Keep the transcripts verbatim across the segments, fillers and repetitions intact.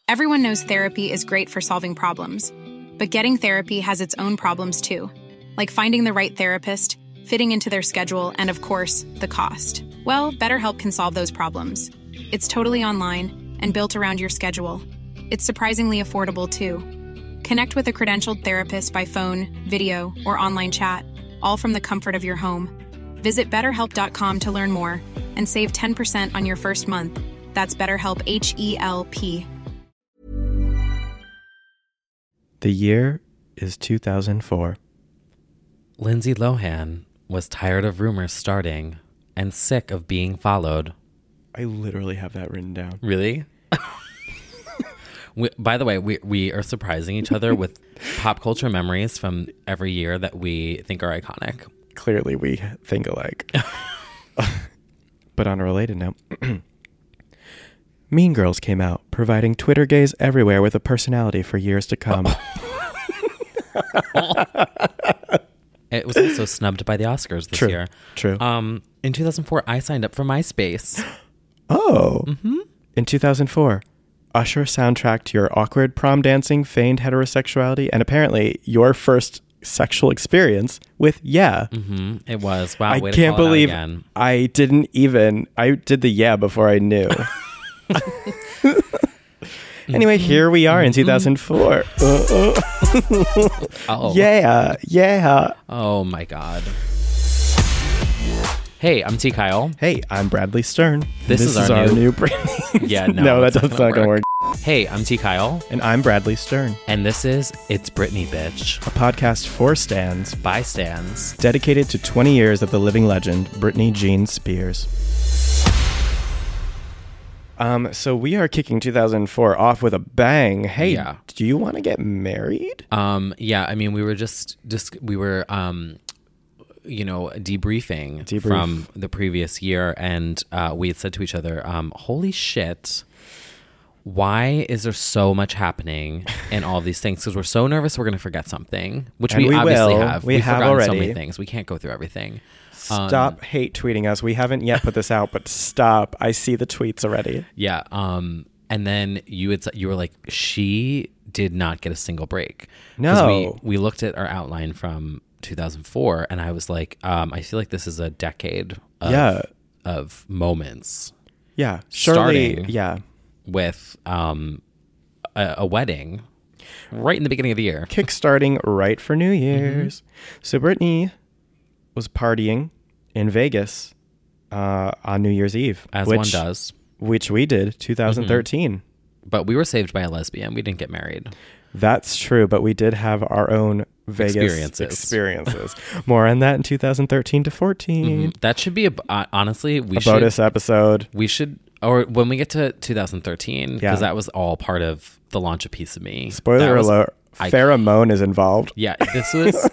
Everyone knows therapy is great for solving problems, but getting therapy has its own problems too, like finding the right therapist, fitting into their schedule, and of course, the cost. Well, BetterHelp can solve those problems. It's totally online and built around your schedule. It's surprisingly affordable too. Connect with a credentialed therapist by phone, video, or online chat, all from the comfort of your home. Visit better help dot com to learn more and save ten percent on your first month. That's BetterHelp, H E L P. The year is two thousand four. Lindsay Lohan was tired of rumors starting and sick of being followed. I literally have that written down. Really? we, by the way, we, we are surprising each other with pop culture memories from every year that we think are iconic. Clearly, we think alike. But on a related note, Mean Girls came out, providing Twitter gays everywhere with a personality for years to come. It was also snubbed by the Oscars this True, year. True. Um, in two thousand four, I signed up for MySpace. Oh. Mm-hmm. In two thousand four, Usher soundtracked your awkward prom dancing, feigned heterosexuality, and apparently your first sexual experience with Yeah. Mm-hmm. It was. Wow. I way to can't call it out believe again. I didn't even, I did the Yeah before I knew. Anyway, here we are in two thousand four. Uh, uh. Oh. Yeah, yeah. Oh my God. Hey, I'm T. Kyle. Hey, I'm Bradley Stern. This, this is, our, our new... new brand. Yeah, no. No, that that's doesn't not going to work. Hey, I'm T. Kyle. And I'm Bradley Stern. And this is It's Britney, Bitch. A podcast for stans. By stans. Dedicated to twenty years of the living legend, Britney Jean Spears. Um, so we are kicking two thousand four off with a bang. Hey, yeah. Do you want to get married? Um, yeah, I mean, we were just, just we were, um, you know, debriefing Debrief. from the previous year. And uh, we had said to each other, um, holy shit, why is there so much happening in all these things? Because we're so nervous we're going to forget something, which And we, we obviously will. have. We We've have forgotten so already. many things. We can't go through everything. Stop Um, hate tweeting us. We haven't yet put this out, but stop. I see the tweets already. Yeah. Um, and then you had, you were like, she did not get a single break. 'Cause No. We, we looked at our outline from two thousand four and I was like, um, I feel like this is a decade of, Yeah. of moments Yeah. Surely. Starting. Yeah. with um, a, a wedding right in the beginning of the year. Kickstarting right for New Year's. Mm-hmm. So Britney was partying in Vegas uh, on New Year's Eve. As which, one does. Which we did, two thousand thirteen. Mm-hmm. But we were saved by a lesbian. We didn't get married. That's true, but we did have our own Vegas Experiences. experiences. More on that in two thousand thirteen to fourteen. Mm-hmm. That should be, a, uh, honestly, we a should. bonus episode. We should, or when we get to two thousand thirteen, because Yeah. that was all part of the launch of Piece of Me. Spoiler That was- alert, I- pheromone is involved. Yeah, this was,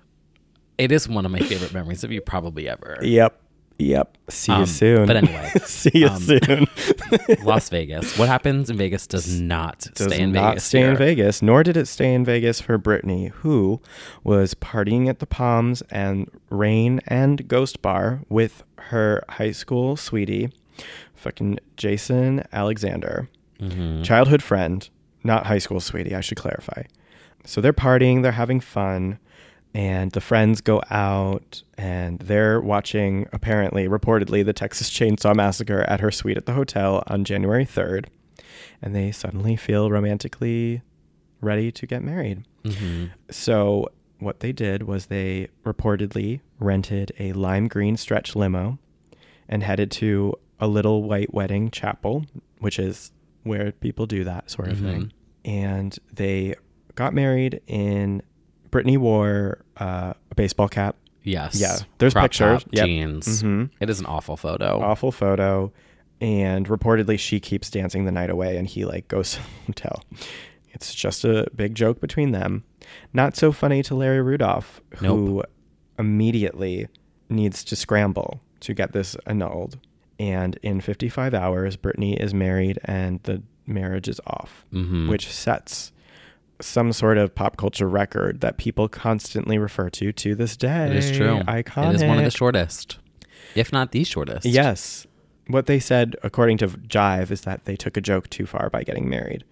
it is one of my favorite memories of you probably ever. Yep. Yep. See you Um, soon. but anyway, See you um, soon. Las Vegas. What happens in Vegas does not Does stay in not Vegas. stay in here. Vegas, nor did it stay in Vegas for Britney, who was partying at the Palms and Rain and Ghost Bar with her high school sweetie, fucking Jason Alexander, Mm-hmm. childhood friend, not high school sweetie, I should clarify. So they're partying, they're having fun, and the friends go out and they're watching, apparently, reportedly, the Texas Chainsaw Massacre at her suite at the hotel on January third. And they suddenly feel romantically ready to get married. Mm-hmm. So what they did was they reportedly rented a lime green stretch limo and headed to a little white wedding chapel, which is where people do that sort of Mm-hmm. thing. And they got married in, Britney wore uh, a baseball cap. Yes. Yeah. There's Crop pictures. top, Yep. jeans. Mm-hmm. It is an awful photo. Awful photo. And reportedly she keeps dancing the night away and he like goes to the hotel. It's just a big joke between them. Not so funny to Larry Rudolph, who Nope. immediately needs to scramble to get this annulled. And in fifty-five hours, Britney is married and the marriage is off, Mm-hmm. which sets some sort of pop culture record that people constantly refer to to this day. It is true. Iconic. It is one of the shortest, if not the shortest. Yes. What they said, according to Jive, is that they took a joke too far by getting married.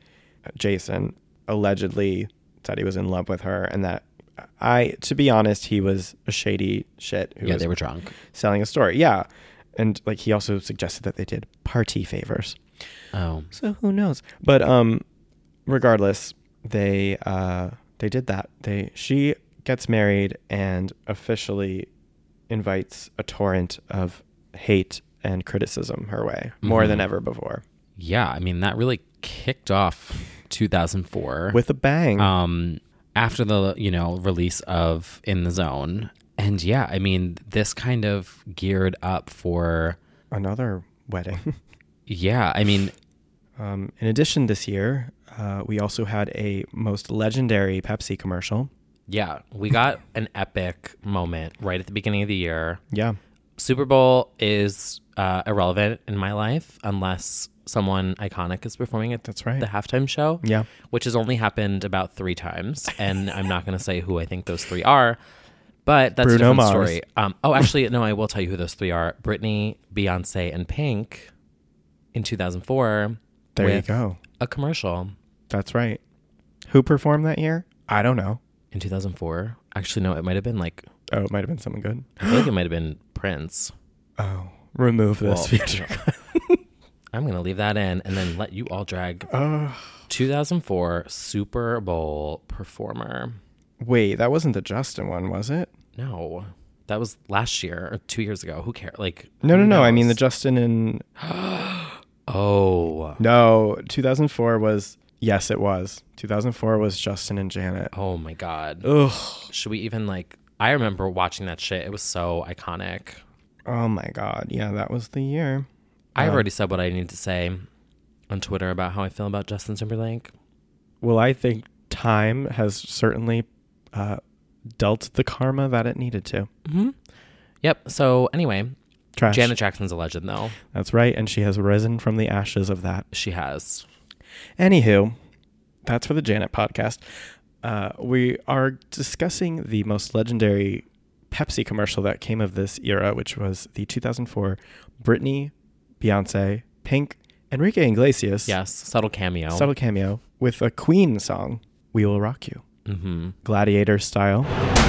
Jason allegedly said he was in love with her, and that I, to be honest, he was a shady shit. Who Yeah, was they were drunk. selling a story. Yeah. And like he also suggested that they did party favors. Oh. So who knows? But um regardless, they uh they did that. They she gets married and officially invites a torrent of hate and criticism her way, more Mhm. than ever before. Yeah, I mean, that really kicked off two thousand four. With a bang. um after the, you know, release of In the Zone. And yeah, I mean, this kind of geared up for Another wedding. yeah, I mean, um in addition, this year, uh we also had a most legendary Pepsi commercial. yeah, we got an epic moment right at the beginning of the year. Yeah. Super Bowl is uh, irrelevant in my life unless someone iconic is performing at That's right. the halftime show. Yeah. Which has only happened about three times, and I'm not going to say who I think those three are, but that's Bruno a different Mars. story. Um, oh, actually, no, I will tell you who those three are: Britney, Beyonce, and Pink. In two thousand four, There you with go. a commercial. That's right. Who performed that year? I don't know. In two thousand four, actually, no, it might have been like Oh, it might have been someone good. I feel like it might have been Prince. Oh, remove this Well, feature. I'm going to leave that in and then let you all drag Oh, two thousand four Super Bowl performer. wait, that wasn't the Justin one, was it? No, that was last year or two years ago. Who cares? Like, No, who no, no. I knows? mean the Justin in Oh, no, two thousand four was yes, it was. two thousand four was Justin and Janet. oh my God. Ugh. Should we even like? I remember watching that shit. It was so iconic. Oh my God. Yeah, that was the year. I've Uh, already said what I need to say on Twitter about how I feel about Justin Timberlake. Well, I think time has certainly uh, dealt the karma that it needed to. Mm-hmm. Yep. So anyway, Trash. Janet Jackson's a legend, though. That's right, and she has risen from the ashes of that. She has. Anywho, that's for the Janet podcast. Uh, we are discussing the most legendary Pepsi commercial that came of this era, which was the two thousand four Britney, Beyonce, Pink, Enrique Iglesias. Yes. Subtle cameo. Subtle cameo with a Queen song, We Will Rock You. Mm-hmm. Gladiator style.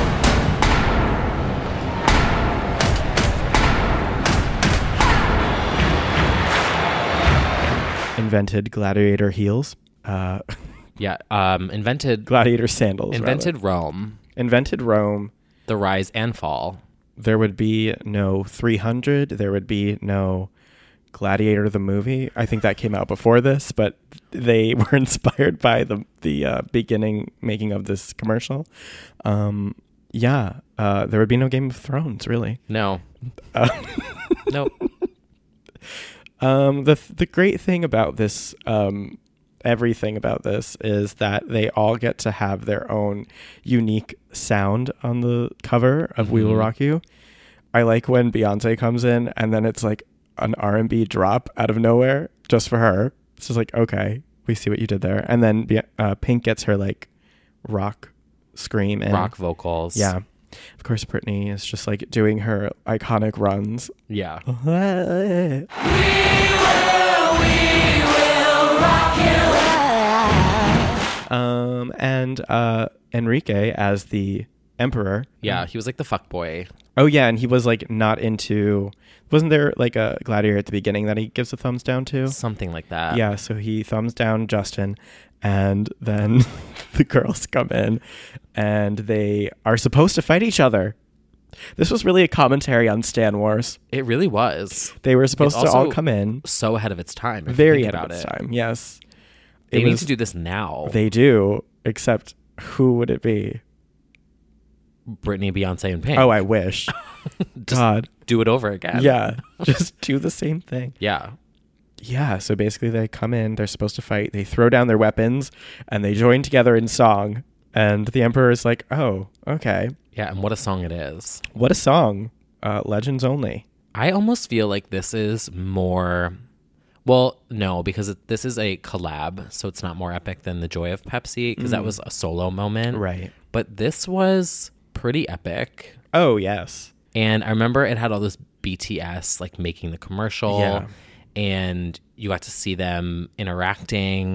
Invented gladiator heels. Uh, Yeah. Um. Invented. gladiator sandals. Invented rather. Rome. Invented Rome. The rise and fall. There would be no three hundred. There would be no Gladiator the movie. I think that came out before this, but they were inspired by the the uh, beginning making of this commercial. Um, yeah, uh, there would be no Game of Thrones, really. No. Uh, Nope. um, the the great thing about this, um, everything about this, is that they all get to have their own unique sound on the cover of We Will Mhm. Rock You. I like when Beyonce comes in and then it's like an R and B drop out of nowhere just for her. It's just like, okay, we see what you did there. And then Be- uh, Pink gets her like rock scream and Rock vocals. yeah. Of course, Britney is just like doing her iconic runs. Yeah. Um, and uh, Enrique as the emperor. Yeah. He was like the fuck boy. Oh yeah, and he was like not into. Wasn't there like a gladiator at the beginning that he gives a thumbs down to? Something like that. Yeah, so he thumbs down Justin, and then the girls come in, and they are supposed to fight each other. This was really a commentary on Stan Wars. It really was. They were supposed It's to all also come in. So ahead of its time. if you Very think ahead about of its it. time. Yes, They It need was- to do this now. They do, except who would it be? Britney, Beyonce, and Pink. Oh, I wish. Just God. do it over again. Yeah, just do the same thing. Yeah. Yeah, so basically they come in, they're supposed to fight, they throw down their weapons, and they join together in song. And the Emperor is like, oh, okay. Yeah. And what a song it is. What a song. Uh, legends only. I almost feel like this is more. Well, no, because it, this is a collab, so it's not more epic than The Joy of Pepsi, because that was a solo moment. Right. But this was pretty epic. Oh, yes. And I remember it had all this B T S, like making the commercial. Yeah. And you got to see them interacting.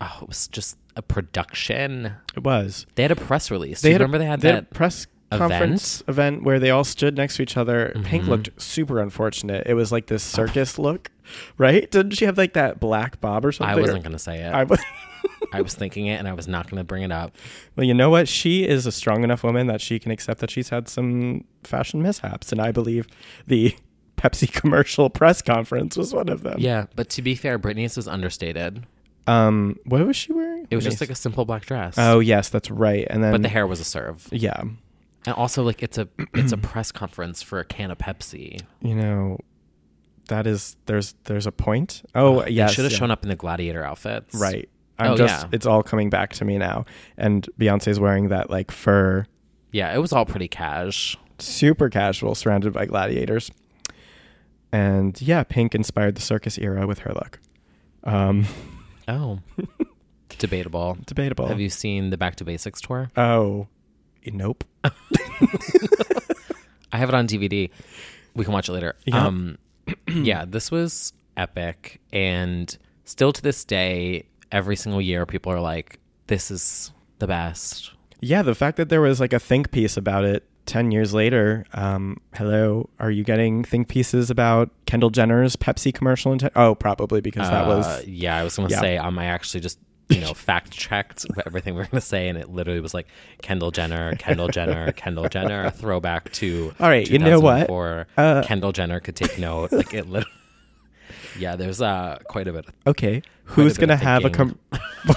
oh, it was just a production. It was. They had a press release. They Do you had a- remember they had they that had a press event? conference event where they all stood next to each other. Mhm. Pink looked super unfortunate. It was like this circus look, right? Didn't she have like that black bob or something? I wasn't going to say it. I was. I was thinking it, and I was not going to bring it up. Well, you know what? She is a strong enough woman that she can accept that she's had some fashion mishaps, and I believe the Pepsi commercial press conference was one of them. Yeah, but to be fair, Britney's was understated. Um, what was she wearing? It was just like a simple black dress. Oh yes, that's right. And then, but the hair was a serve. Yeah, And also, like, it's a it's a press conference for a can of Pepsi. you know, that is there's there's a point. Oh Ugh, yes, they should have yeah. shown up in the gladiator outfits. Right. I'm Oh, just yeah. it's all coming back to me now. And Beyonce's wearing that like fur, Yeah, it was all pretty cash. super casual, surrounded by gladiators. And yeah, Pink inspired the circus era with her look. Um, Oh, debatable. debatable. Have you seen the Back to Basics tour? Oh, nope. I have it on D V D. We can watch it later. Yeah. Um, yeah, this was epic, and still to this day, every single year, people are like, "This is the best." Yeah, the fact that there was like a think piece about it ten years later. Um, hello, are you getting think pieces about Kendall Jenner's Pepsi commercial? In te- oh, probably because that Uh, was yeah. I was gonna yeah. say, um, I actually just you know fact checked everything we were gonna say, and it literally was like Kendall Jenner, Kendall Jenner, Kendall Jenner, a throwback to All right, you know what? two thousand four. Uh, Kendall Jenner could take note. Like it literally. Yeah, there's uh quite a bit. Of, okay. quite Who's a bit gonna of have a thinking. com-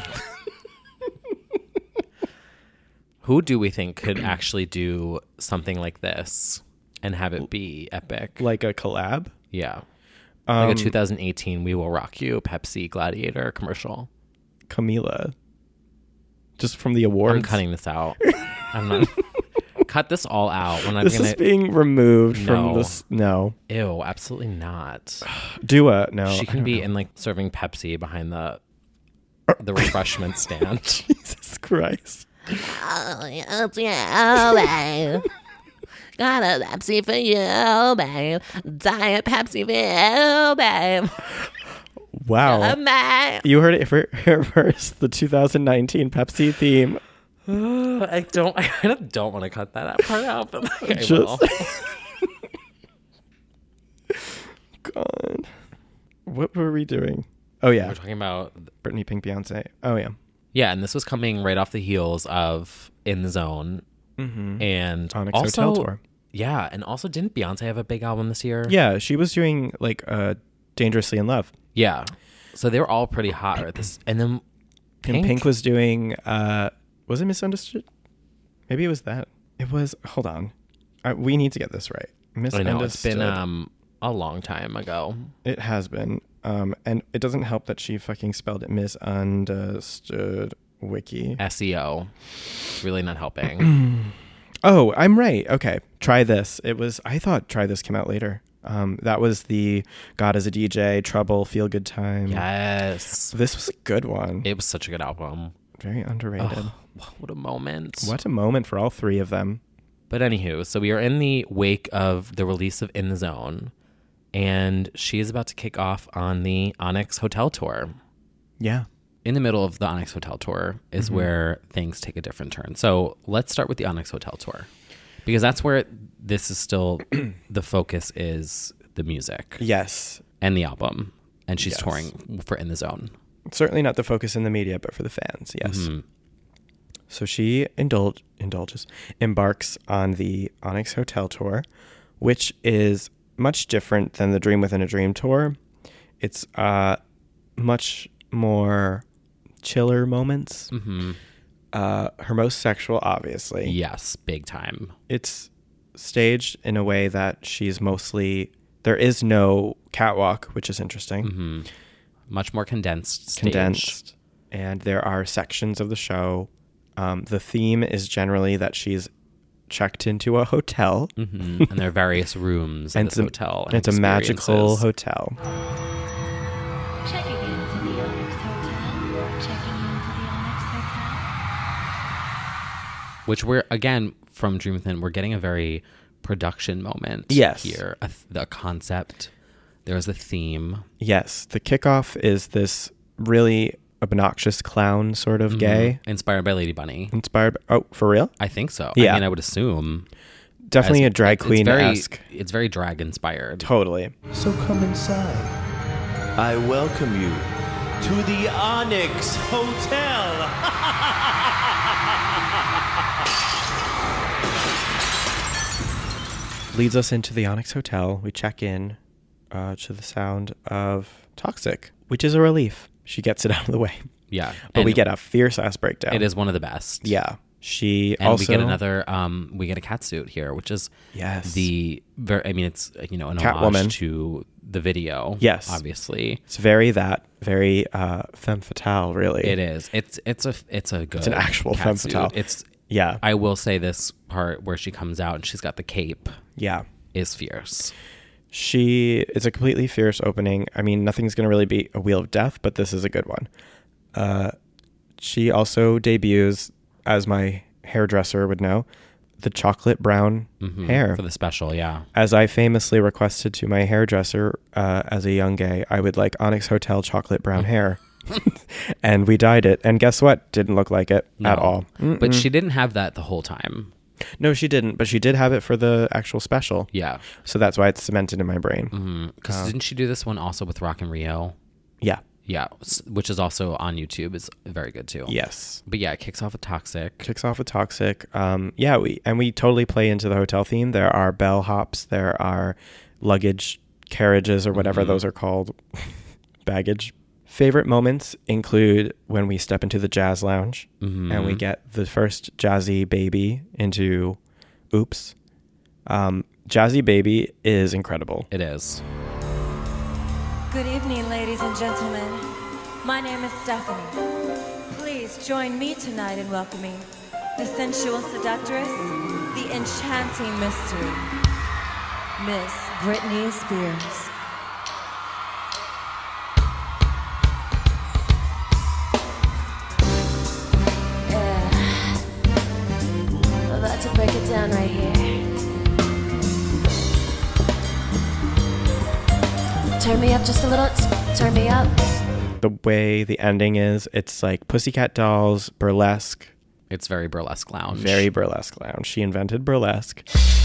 Who do we think could actually do something like this and have it be epic? like a collab? Yeah. Um, Like a two thousand eighteen We Will Rock You Pepsi Gladiator commercial. Camila, just from the awards. I'm cutting this out. I'm not. Cut this all out. When I'm This gonna. is being removed No. from this. No, Ew, absolutely not. Dua. No, she I can don't be know. in like serving Pepsi behind the the refreshment stand. Jesus Christ. Oh, it's you, babe. Got a Pepsi for you, babe. Diet Pepsi for you, babe. Wow. Oh, babe. You heard it fir- here first. The two thousand nineteen Pepsi theme. I don't. I kind of don't want to cut that part out, but like, I Just- will. God. What were we doing? Oh yeah, We're talking about Britney, Pink, Beyonce. Oh yeah. yeah, and this was coming right off the heels of In the Zone, Mm-hmm. and Onyx also Hotel Tour. yeah, and also didn't Beyonce have a big album this year? Yeah, she was doing like uh, Dangerously in Love. Yeah. So they were all pretty hot at this. And then Pink, And Pink was doing, uh, was it Misunderstood? Maybe it was that. It was, hold on. Uh, we need to get this right. I Misunderstood. know, it's been um, a long time ago. It has been. Um, and it doesn't help that she fucking spelled it Misunderstood Wiki. S E O. Really not helping. Oh, I'm right. Okay. Try This. It was, I thought Try This came out later. Um, that was the God as a D J, Trouble, Feel Good Time. Yes. This was a good one. It was such a good album. Very underrated. Oh, what a moment. What a moment for all three of them. But anywho, so we are in the wake of the release of In the Zone, and she is about to kick off on the Onyx Hotel Tour. Yeah. In the middle of the Onyx Hotel Tour is Mm-hmm. where things take a different turn. So let's start with the Onyx Hotel Tour, because that's where this is still the focus is the music Yes. and the album, and she's Yes. touring for In the Zone. Certainly not the focus in the media, but for the fans. Yes. Mhm. So she indulge, indulges, embarks on the Onyx Hotel Tour, which is much different than the Dream Within a Dream tour. It's uh, much more chiller moments. Mm-hmm. Uh, her most sexual, obviously. Yes, big time. It's staged in a way that she's mostly, there is no catwalk, which is interesting. Mm-hmm. Much more condensed. Stage. Condensed. And there are sections of the show. Um, the theme is generally that she's checked into a hotel. Mm-hmm. And there are various rooms in And this it's a, hotel. and it's a magical experiences. hotel. Checking into the Onyx Hotel. Checking into the Onyx Hotel. Which we're, again, from Dream Within, we're getting a very production moment Yes. here. A, th- a concept. There's a theme. Yes, the kickoff is this really obnoxious clown sort of gay. Inspired by Lady Bunny. Inspired. Oh, for real? I think so. Yeah. I mean, I would assume. Definitely as- a drag it's queen very, esque. It's very drag inspired. Totally. So come inside. I welcome you to the Onyx Hotel. Leads us into the Onyx Hotel. We check in uh, to the sound of Toxic, which is a relief. She gets it out of the way. Yeah. But And we get a fierce ass breakdown. It is one of the best. Yeah. She And also... we get another, um, we get a cat suit here, which is Yes. the, very, I mean, it's, you know, an Catwoman. homage to the video. Yes. Obviously. It's very that, very uh, femme fatale, really. It is. It's, it's a, it's a good It's an actual cat femme suit. fatale. It's, Yeah. I will say this part where she comes out and she's got the cape Yeah. is fierce. She it's a completely fierce opening. I mean, nothing's going to really be a wheel of death, but this is a good one. Uh, she also debuts, as my hairdresser would know, the chocolate brown Mhm. hair. For the special, yeah. As I famously requested to my hairdresser uh, as a young gay, I would like Onyx Hotel chocolate brown hair. And we dyed it. And guess what? Didn't look like it No. at all. But she didn't have that the whole time. No, she didn't. But she did have it for the actual special. Yeah. So that's why it's cemented in my brain. Because Um, didn't she do this one also with Rock and Rio? Yeah. Yeah. s- Which is also on YouTube. It's very good too. Yes. But yeah, it kicks off with Toxic. Kicks off with Toxic. Um, yeah, we and we totally play into the hotel theme. There are bell hops. There are luggage carriages or whatever Mhm. those are called. Baggage. Favorite moments include when we step into the jazz lounge Mhm. and we get the first Jazzy Baby into Oops. Um, Jazzy Baby is incredible. It is. Good evening, ladies and gentlemen. My name is Stephanie. Please join me tonight in welcoming the sensual seductress, the enchanting mystery, Miss Britney Spears. Yeah. I'm about to break it down right here. Turn me up just a little. Turn me up. The way the ending is, it's like Pussycat Dolls, burlesque, It's very burlesque lounge. very burlesque lounge. She invented burlesque.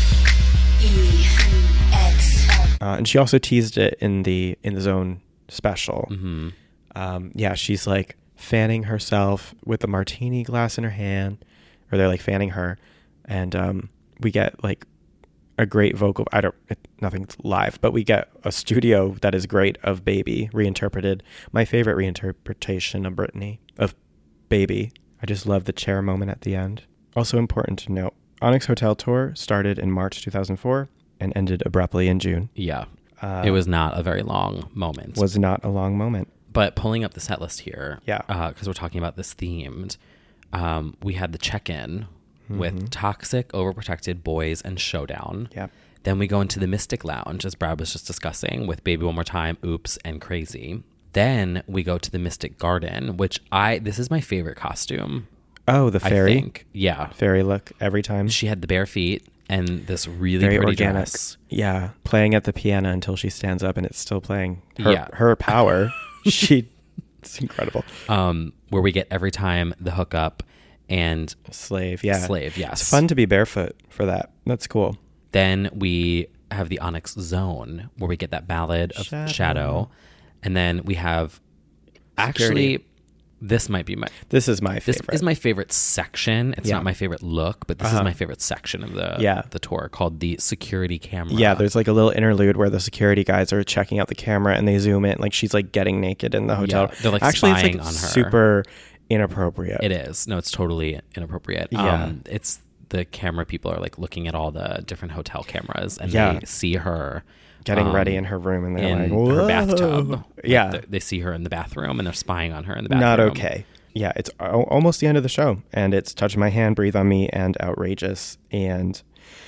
Uh, and she also teased it in the in the Zone special. Mm-hmm. Um, yeah, she's like fanning herself with a martini glass in her hand, or they're like fanning her, and um, we get like a great vocal. I don't, it, nothing's live, but we get a studio that is great of Baby reinterpreted. My favorite reinterpretation of Britney of Baby. I just love the chair moment at the end. Also important to note, Onyx Hotel tour started in March two thousand four and ended abruptly in June. Yeah. Uh, it was not a very long moment. Was not a long moment. But pulling up the set list here, Yeah. because we're talking about this themed, um, we had the check-in Mm-hmm. with Toxic, Overprotected, Boys, and Showdown. Yeah. Then we go into the Mystic Lounge, as Brad was just discussing, with Baby One More Time, Oops, and Crazy. Then we go to the Mystic Garden, which I, this is my favorite costume. Oh, the fairy. I think. Yeah. Fairy look every time. She had the bare feet and this really Very pretty organic. dress. Yeah, playing at the piano until she stands up and it's still playing. Her, Yeah. her power. she, it's incredible. Um, where we get every time the hookup and Slave, yeah. Slave, yes. It's fun to be barefoot for that. That's cool. Then we have the Onyx Zone, where we get that ballad of Shadow. Shadow. And then we have, Security. actually, this might be my, This is my this favorite. is my favorite section. It's Yeah. not my favorite look, but this Uh-huh. is my favorite section of the, Yeah. the tour, called the Security Camera. Yeah, there's like a little interlude where the security guys are checking out the camera and they zoom in, like she's like getting naked in the hotel. Yeah, they're, like, Actually, spying it's like on her. super inappropriate. It is. No, it's totally inappropriate. Yeah. Um, it's the camera people are like looking at all the different hotel cameras and Yeah. they see her Getting um, ready in her room and they're in like, her "Whoa." bathtub. Like, Yeah. they- they see her in the bathroom and they're spying on her in the bathroom. Not okay. Yeah, it's al- almost the end of the show, and it's Touch My Hand, Breathe on Me, and Outrageous. And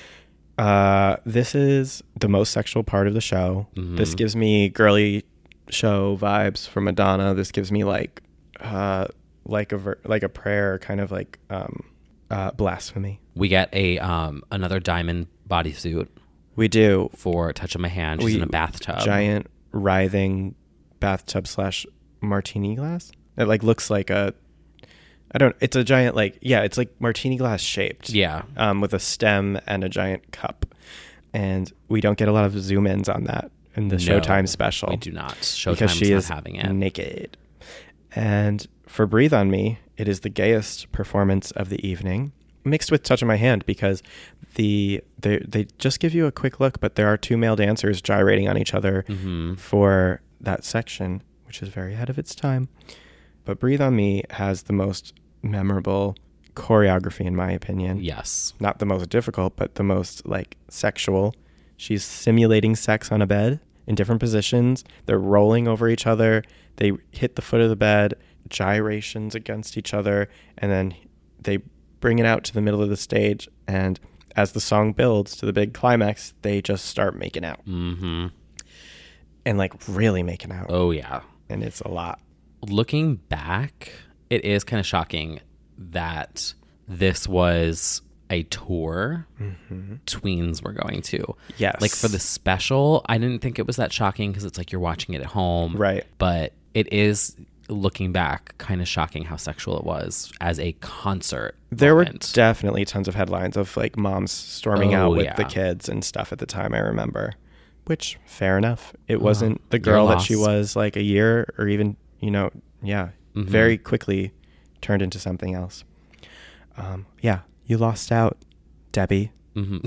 uh, this is the most sexual part of the show. Mm-hmm. This gives me girly show vibes from Madonna. This gives me like uh, like a ver- like a prayer, kind of like um, uh, blasphemy. We get a um another diamond bodysuit We do. for Touch of My Hand. She's We- in a bathtub. Giant writhing bathtub slash martini glass. It like looks like a, I don't, it's a giant like, yeah, it's like martini glass shaped. Yeah. Um, with a stem and a giant cup. And we don't get a lot of zoom ins on that in the No, Showtime special. We do not. Because Showtime's she not is having it. naked. And for Breathe on Me, it is the gayest performance of the evening, mixed with Touch of My Hand, because the they they just give you a quick look, but there are two male dancers gyrating on each other Mm-hmm. for that section, which is very ahead of its time. But Breathe on Me has the most memorable choreography, in my opinion. Yes. Not the most difficult, but the most like sexual. She's simulating sex on a bed in different positions. They're rolling over each other. They hit the foot of the bed, gyrations against each other, and then they bring it out to the middle of the stage. And as the song builds to the big climax, they just start making out. Mm-hmm. And like really making out. Oh, yeah. And it's a lot. Looking back, it is kind of shocking that this was a tour Mm-hmm. tweens were going to. Yes. Like for the special, I didn't think it was that shocking because it's like you're watching it at home. Right. But it is, looking back, kind of shocking how sexual it was as a concert. There moment. were definitely tons of headlines of like moms storming Oh, out with yeah. the kids and stuff at the time, I remember. Which, fair enough. It wasn't the your girl that she loss. was like a year or even, you know, yeah, Mhm. very quickly turned into something else. Um, yeah, you lost out, Debbie. Mhm.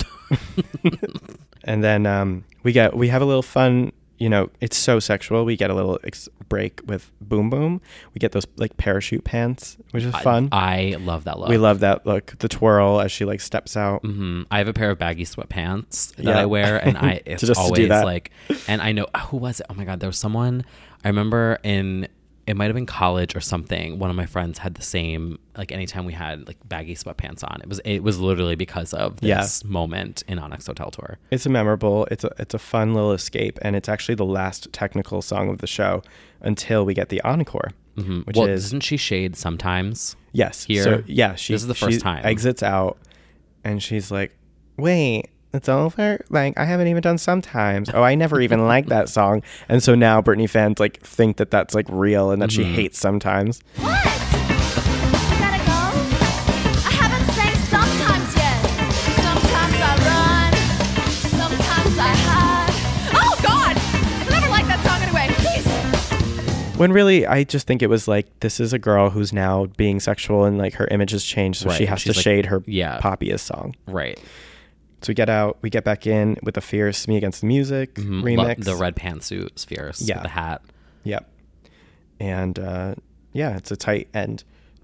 And then um, we get we have a little fun, you know, it's so sexual. We get a little ex- break with Boom Boom. We get those like parachute pants, which is fun. I, I love that look. We love that look. The twirl as she like steps out. hmm I have a pair of baggy sweatpants that Yeah. I wear, and I it's Just to do always that. like, and I know who was it? Oh my god, there was someone I remember in. It might have been college or something. One of my friends had the same. Like anytime we had like baggy sweatpants on, it was it was literally because of this Yeah. moment in Onyx Hotel Tour. It's a memorable, it's a it's a fun little escape, and it's actually the last technical song of the show until we get the encore, Mhm. which well, is doesn't she shade sometimes? yes. here? So yeah, she This is the first she time. exits out, and she's like, "Wait, it's over? Like I haven't even done sometimes. Oh, I never even liked that song." And so now Britney fans like think that that's like real and that she Mhm. hates sometimes. What? I gotta go? I haven't sang sometimes yet. Sometimes I run. Sometimes I hide. Oh, God! I never liked that song anyway. Please. When really, I just think it was like, this is a girl who's now being sexual and like her image has changed, so she Right, has to she's like- shade her yeah. poppiest song. Right. So we get out, we get back in with the Fierce Me Against the Music Mhm. Lo- remix. the red pantsuit fierce. Yeah. With the hat. Yep. And uh, yeah, it's a tight end.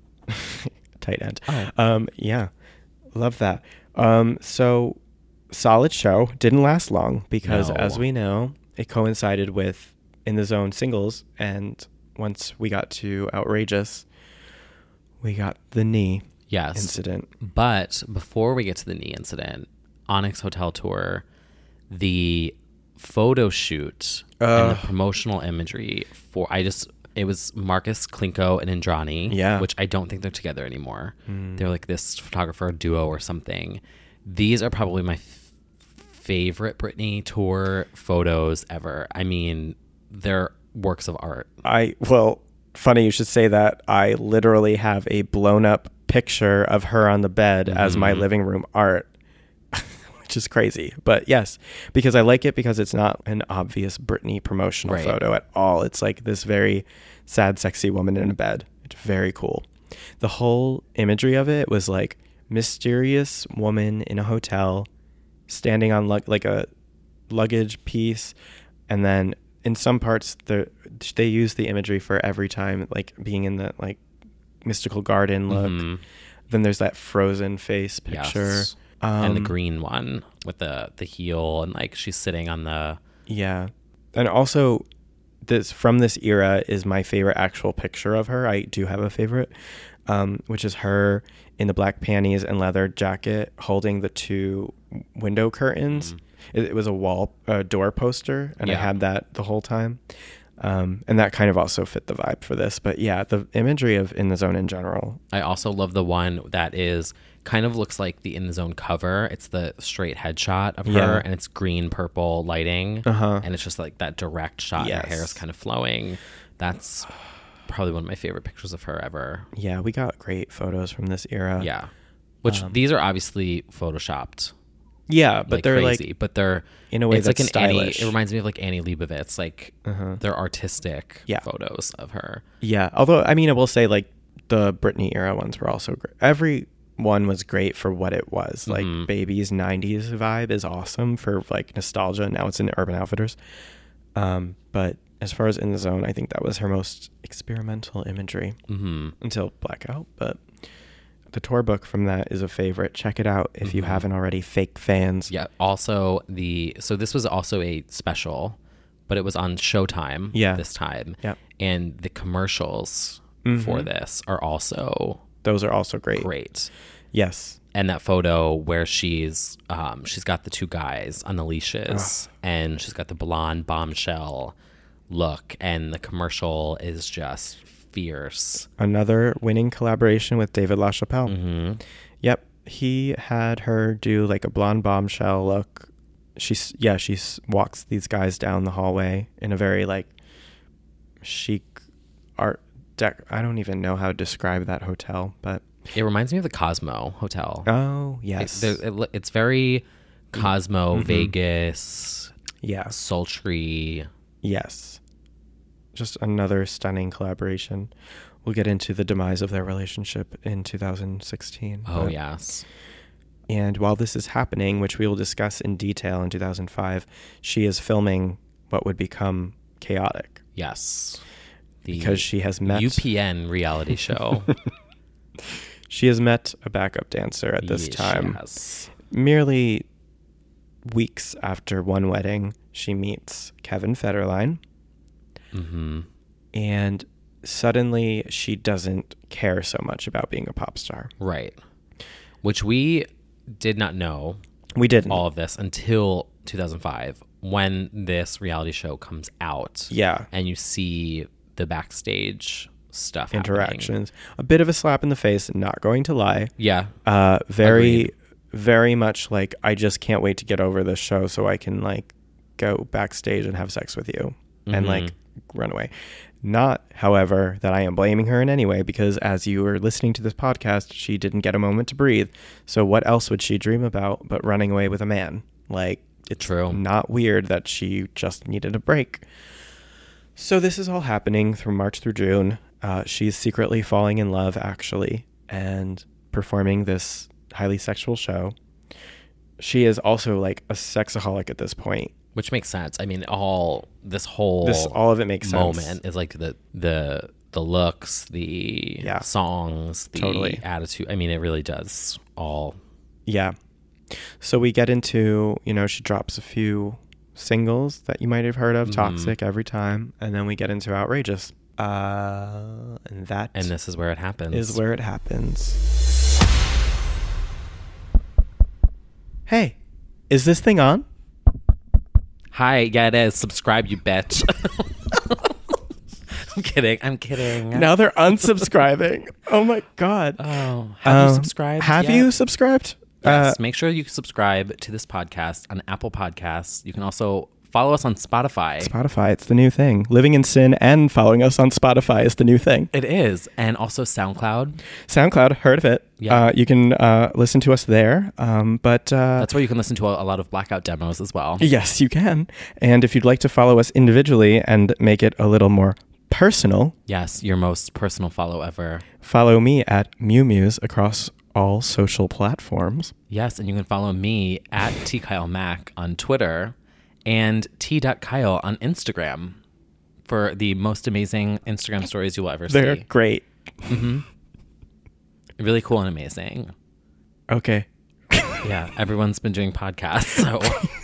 tight end. Oh. Um, yeah, love that. Um, so solid show. Didn't last long because, No. as we know, it coincided with In the Zone singles. And once we got to Outrageous, we got the knee Yes. incident. But before we get to the knee incident, Onyx Hotel Tour, the photo shoot and the promotional imagery for, I just, it was Marcus Klinko and Indrani, Yeah. which I don't think they're together anymore. They're like this photographer duo or something. These are probably my f- favorite Britney tour photos ever. I mean, they're works of art. I, well, funny you should say that. I literally have a blown up picture of her on the bed as my living room art, which is crazy. But yes, because I like it because it's not an obvious Britney promotional Right. photo at all. It's like this very sad, sexy woman in a bed. It's very cool. The whole imagery of it was like mysterious woman in a hotel standing on lug- like a luggage piece, and then in some parts the they use the imagery for every time, like being in the like mystical garden look. Mhm. Then there's that frozen face picture. Yes. and the Um, green one with the the heel, and like she's sitting on the Yeah. And also this from this era is my favorite actual picture of her. I do have a favorite, um, which is her in the black panties and leather jacket holding the two window curtains. It, it was a wall uh, door poster, and I Yeah. had that the whole time. Um, and that kind of also fit the vibe for this. But yeah, the imagery of In the Zone in general. I also love the one that is kind of looks like the In the Zone cover. It's the straight headshot of Yeah. her, and it's green purple lighting, Uh-huh. and it's just like that direct shot. And her Yes. hair is kind of flowing. That's probably one of my favorite pictures of her ever. Yeah, we got great photos from this era. Yeah. Which Um, these are obviously photoshopped. Yeah, but like they're crazy, like but they're in a way it's that's like an Annie, stylish. it reminds me of like Annie Leibovitz. Like Uh-huh. they're artistic Yeah. photos of her. Yeah, although I mean, I will say like the Britney era ones were also great. Every one was great for what it was. Like Mhm. Baby's nineties vibe is awesome for like nostalgia. Now it's in Urban Outfitters. Um, but as far as In the Zone, I think that was her most experimental imagery Mm-hmm. until Blackout. But the tour book from that is a favorite. Check it out if you Mhm. haven't already. Fake fans. Yeah. Also, the so this was also a special, but it was on Showtime. Yeah. This time. Yep. And the commercials Mhm. for this are also Those are also great. great. Yes. And that photo where she's um she's got the two guys on the leashes, and she's got the blonde bombshell look, and the commercial is just fierce. Another winning collaboration with David LaChapelle. Mm-hmm. Yep, he had her do like a blonde bombshell look. She's yeah, she s- walks these guys down the hallway in a very like chic art deck. I don't even know how to describe that hotel, but It reminds me of the Cosmo Hotel. oh It- yes, there- it lo- it's very Cosmo, Mhm. Vegas, yeah, sultry. yes. Just another stunning collaboration. We'll get into the demise of their relationship in two thousand sixteen. Oh but- yes. And while this is happening, which we will discuss in detail in two thousand five, she is filming what would become Chaotic. Yes. The Because she has met U P N reality show. she has met a backup dancer at this Yes, time. Yes. Merely weeks after one wedding, she meets Kevin Federline, Mm-hmm. and suddenly she doesn't care so much about being a pop star. Right. Which we did not know We didn't. all of this until two thousand five, when this reality show comes out. Yeah. And you see the backstage stuff happening. Interactions. A bit of a slap in the face, not going to lie. Yeah. Uh, very, Agreed. very much like, I just can't wait to get over this show so I can like go backstage and have sex with you and Mhm. like run away. Not, however, that I am blaming her in any way, because as you were listening to this podcast, she didn't get a moment to breathe. So what else would she dream about but running away with a man? Like, it's True. not weird that she just needed a break. So this is all happening from March through June. Uh, she's secretly falling in love, actually, and performing this highly sexual show. She is also like a sexaholic at this point. Which makes sense. I mean, all this whole This all of it makes sense. moment is like the the the looks, the Yeah. songs, the Totally. attitude. I mean, it really does all. Yeah. So we get into, you know, she drops a few singles that you might have heard of, Mhm. Toxic, Every Time, and then we get into Outrageous. Uh, and that And this is where it happens. is where it happens. Hey, is this thing on? Hi, yeah, it is. Subscribe, you bitch. I'm kidding. I'm kidding. Now they're unsubscribing. Oh my God. Oh, have you Um, subscribed? Have yet? you subscribed? Yes. Uh, Make sure you subscribe to this podcast on Apple Podcasts. You can also follow us on Spotify. Spotify, it's the new thing. Living in Sin and following us on Spotify is the new thing. It is, and also SoundCloud. SoundCloud, heard of it. Yeah. Uh, you can uh, listen to us there. Um, but uh, That's where you can listen to a, a lot of Blackout demos as well. yes, you can. And if you'd like to follow us individually and make it a little more personal, Yes, your most personal follow ever. follow me at Mew Muse across all social platforms. Yes, and you can follow me at T Kyle Mac on Twitter and T Kyle on Instagram for the most amazing Instagram stories you will ever They're see. great. Really cool and amazing. Okay. Yeah, everyone's been doing podcasts, so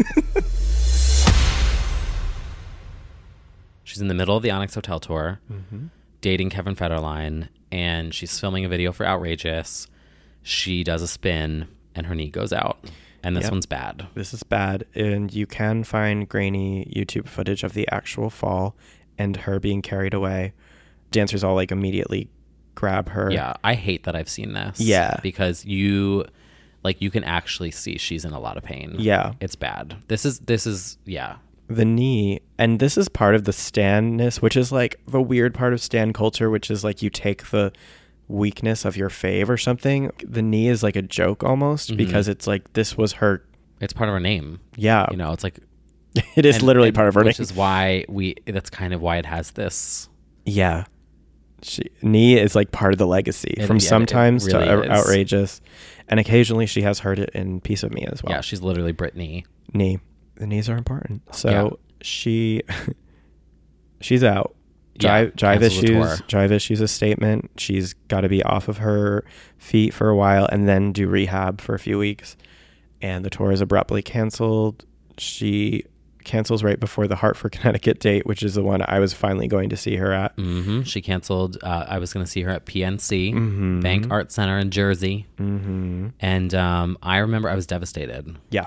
she's in the middle of the Onyx Hotel tour, dating Kevin Federline, and she's filming a video for Outrageous. She does a spin, and her knee goes out, and this Yep. one's bad. This is bad. And you can find grainy YouTube footage of the actual fall and her being carried away. Dancers all like immediately grab her. Yeah, I hate that I've seen this. Yeah. because you, like, you can actually see she's in a lot of pain. Yeah. it's bad. This is this is yeah. the knee, and this is part of the stanness, which is like the weird part of stan culture, which is like you take the weakness of your fave or something. The knee is like a joke almost, mm-hmm. because it's like this was her. It's part of her name. Yeah. You know, it's like. It is and, literally and, part of her which name. Which is why we, that's kind of why it has this. Yeah. She, knee is like part of the legacy it, from yeah, sometimes really to is. outrageous. And occasionally she has heard it in Piece of Me as well. Yeah, she's literally Britney. Knee. The knees are important. So yeah. she, she's out. Jive, yeah, jive issues, jive issues a statement. She's got to be off of her feet for a while and then do rehab for a few weeks. And the tour is abruptly canceled. She cancels right before the Hartford, Connecticut date, which is the one I was finally going to see her at. Mm-hmm. She canceled. Uh, I was going to see her at P N C, mm-hmm. Bank Art Center in Jersey. Mm-hmm. And um, I remember I was devastated. Yeah.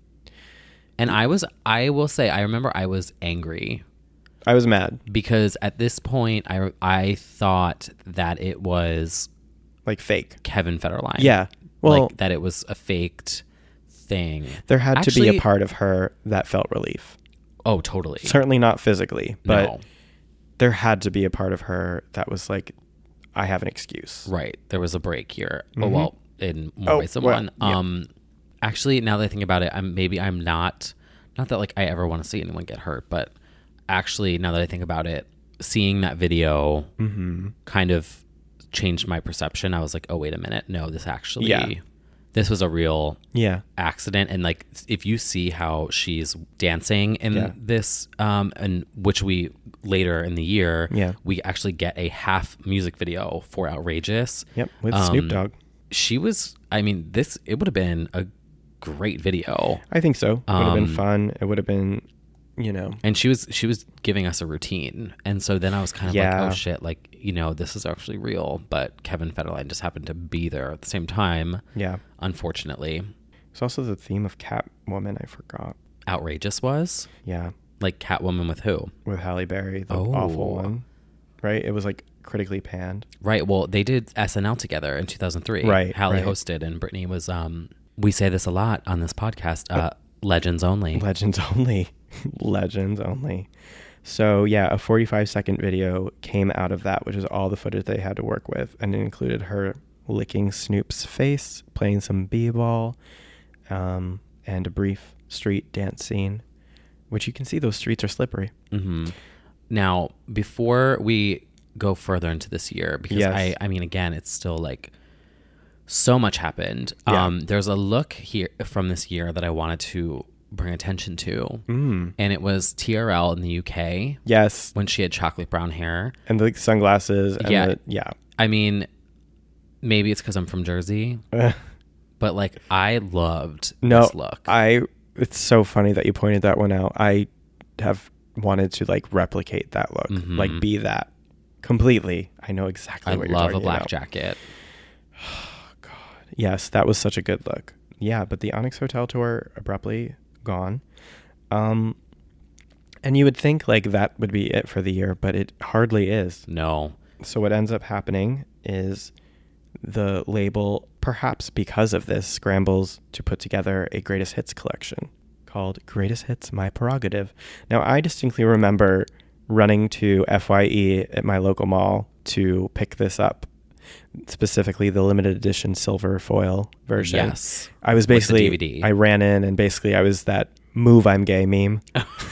And I was, I will say, I remember I was angry. I was mad. Because at this point, I, I thought that it was... like fake. Kevin Federline. Yeah. Well, like that it was a faked thing. There had Actually, to be a part of her that felt relief. Oh, totally. Certainly not physically, but no. There had to be a part of her that was like, I have an excuse. Right. There was a break here. Mm-hmm. Oh, well, in more oh, ways than well, one. Yeah. Um, actually, now that I think about it, I'm maybe I'm not, not that like I ever want to see anyone get hurt, but actually, now that I think about it, seeing that video mm-hmm. kind of changed my perception. I was like, oh, wait a minute. No, this actually, yeah. this was a real yeah. accident. And like, if you see how she's dancing in yeah. this, um, and which we later in the year, yeah. we actually get a half music video for Outrageous. Yep. With um, Snoop Dogg. She was, I mean, this, it would have been a great video. I think so. It would have Um, been fun. It would have been, you know. And she was, she was giving us a routine. And so then I was kind of yeah. like, oh shit, like, you know, this is actually real. But Kevin Federline just happened to be there at the same time. Yeah. Unfortunately. It's also the theme of Catwoman. I forgot. Outrageous was? Yeah. Like Catwoman with who? With Halle Berry, the Oh. awful one. Right? It was like critically panned. Right. Well, they did S N L together in two thousand three. Right. Halle right. hosted and Britney was, um, we say this a lot on this podcast, uh, legends only. Legends only. Legends only. So yeah, a forty-five second video came out of that, which is all the footage they had to work with. And it included her licking Snoop's face, playing some b-ball, um, and a brief street dance scene, which you can see those streets are slippery. Mm-hmm. Now, before we go further into this year, because yes. I, I mean, again, it's still like so much happened. Yeah. Um, there's a look here from this year that I wanted to bring attention to. Mm. And it was T R L in the U K. Yes. When she had chocolate brown hair. And the sunglasses. And yeah. The, yeah. I mean, maybe it's because I'm from Jersey. But like, I loved no, this look. I, it's so funny that you pointed that one out. I have wanted to like replicate that look, mm-hmm. like be that completely. I know exactly I what you're love talking a black about. jacket. Oh, God. Yes, that was such a good look. Yeah, but the Onyx Hotel tour abruptly gone. Um, and you would think like that would be it for the year, but it hardly is. No. So what ends up happening is the label, perhaps because of this, scrambles to put together a greatest hits collection called Greatest Hits My Prerogative. Now, I distinctly remember running to F Y E at my local mall to pick this up, specifically the limited edition silver foil version. Yes. I was basically, With the D V D. I ran in and basically I was that move I'm gay meme.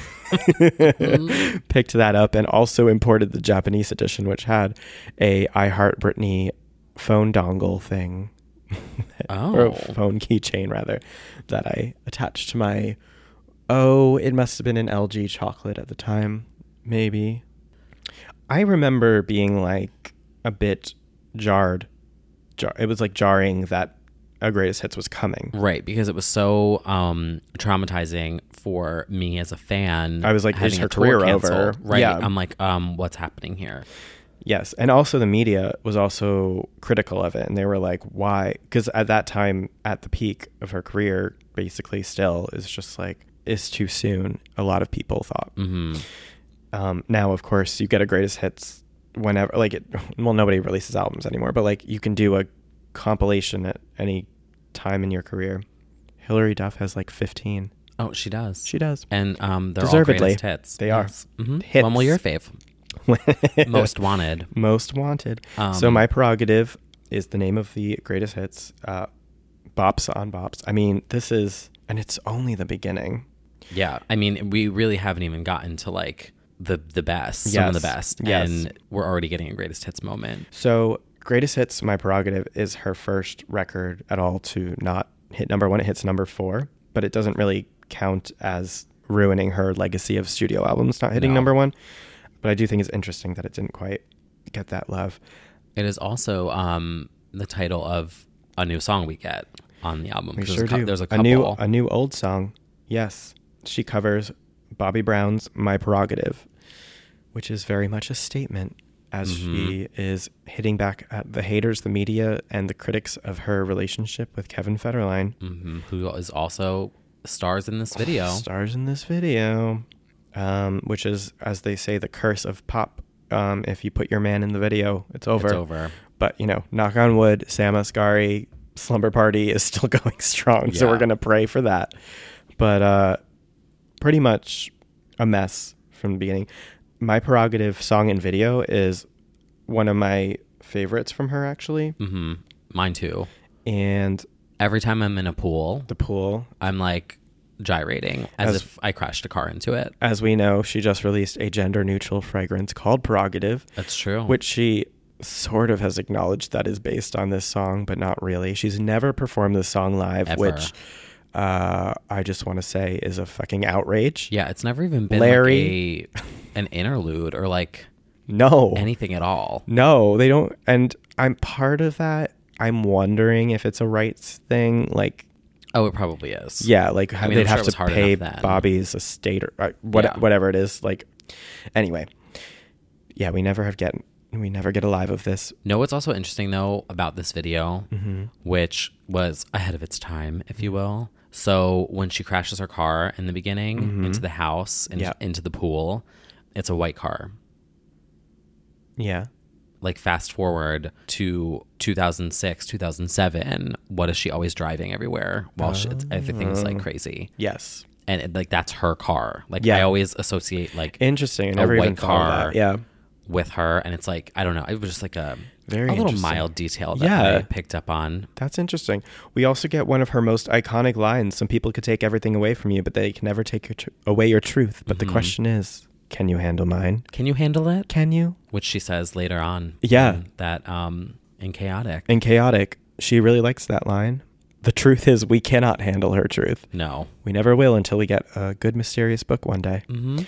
Picked that up and also imported the Japanese edition, which had a I Heart Britney phone dongle thing. Oh. Or phone keychain, rather, that I attached to my, oh, it must have been an L G chocolate at the time, maybe. I remember being like a bit jarred. Jar- it was like jarring that a Greatest Hits was coming. Right, because it was so um, traumatizing for me as a fan. I was like, is having her a tour career canceled. over? Right. Yeah. I'm like, um, what's happening here? Yes. And also the media was also critical of it. And they were like, why? Because at that time, at the peak of her career, basically still is just like, it's too soon. A lot of people thought. Mm-hmm. Um, now, of course, you get a Greatest Hits whenever, like, it, well, nobody releases albums anymore, but like you can do a compilation at any time in your career. Hilary Duff has like fifteen. Oh, she does. She does. And um, they're Deservedly. all greatest hits. They are. Yes. Mhm. Hits. When will your fave? Most Wanted. Most Wanted. Um, so My Prerogative is the name of the greatest hits. Uh, bops on bops. I mean, this is, and it's only the beginning. Yeah. I mean, we really haven't even gotten to like the the best, some of the Yes. best. Yes. And we're already getting a greatest hits moment. So Greatest Hits, My Prerogative is her first record at all to not hit number one. It hits number four, but it doesn't really count as ruining her legacy of studio albums not hitting No. number one. But I do think it's interesting that it didn't quite get that love. It is also um, the title of a new song we get on the album. We 'Cause sure there's a, cou- do. There's a a couple. new a new old song. Yes, she covers Bobby Brown's My Prerogative, which is very much a statement as Mm-hmm. she is hitting back at the haters, the media, and the critics of her relationship with Kevin Federline. Mhm, who is also stars in this video. Stars in this video, um, which is, as they say, the curse of pop. Um, if you put your man in the video, it's over. It's over. But, you know, knock on wood, Sam Asghari, Slumber Party is still going strong. So Yeah. we're going to pray for that. But uh, pretty much a mess from the beginning. My Prerogative song and video is one of my favorites from her, actually. hmm Mine too. And Every time I'm in a pool, the pool, I'm like gyrating as, As- if I crashed a car into it. as we know, she just released a gender-neutral fragrance called Prerogative. That's true. Which she sort of has acknowledged that is based on this song, but not really. She's never performed this song live, Ever. which uh, I just want to say is a fucking outrage. yeah, it's never even been Larry. like a, an interlude or like No. anything at all. No, they don't. And I'm part of that. I'm wondering if it's a rights thing. Like, Oh, it probably is. yeah, like I mean, they'd I'm sure have it was to hard pay enough then. Bobby's estate or uh, what, Yeah. whatever it is. Like, anyway, yeah, we never have get we never get a live of this. Know what's also interesting though about this video, Mm-hmm. which was ahead of its time, if you will. So when she crashes her car in the beginning into the house and Yeah. into the pool, it's a white car. Yeah, Like fast forward to two thousand six, two thousand seven, what is she always driving everywhere while she, it's, everything is like crazy? yes, And it, like that's her car. Like Yeah. I always associate like interesting. I a never even white thought of car that. Yeah. with her, and it's like I don't know. It was just like a Very a little interesting. mild detail that Yeah. I picked up on. That's interesting. We also get one of her most iconic lines. Some people could take everything away from you, but they can never take your tr- away your truth. But Mm-hmm. the question is, can you handle mine? Can you handle it? Can you? Which she says later on. Yeah. in that um in Chaotic. In Chaotic, she really likes that line. The truth is, we cannot handle her truth. No. We never will until we get a good, mysterious book one day. Mm-hmm.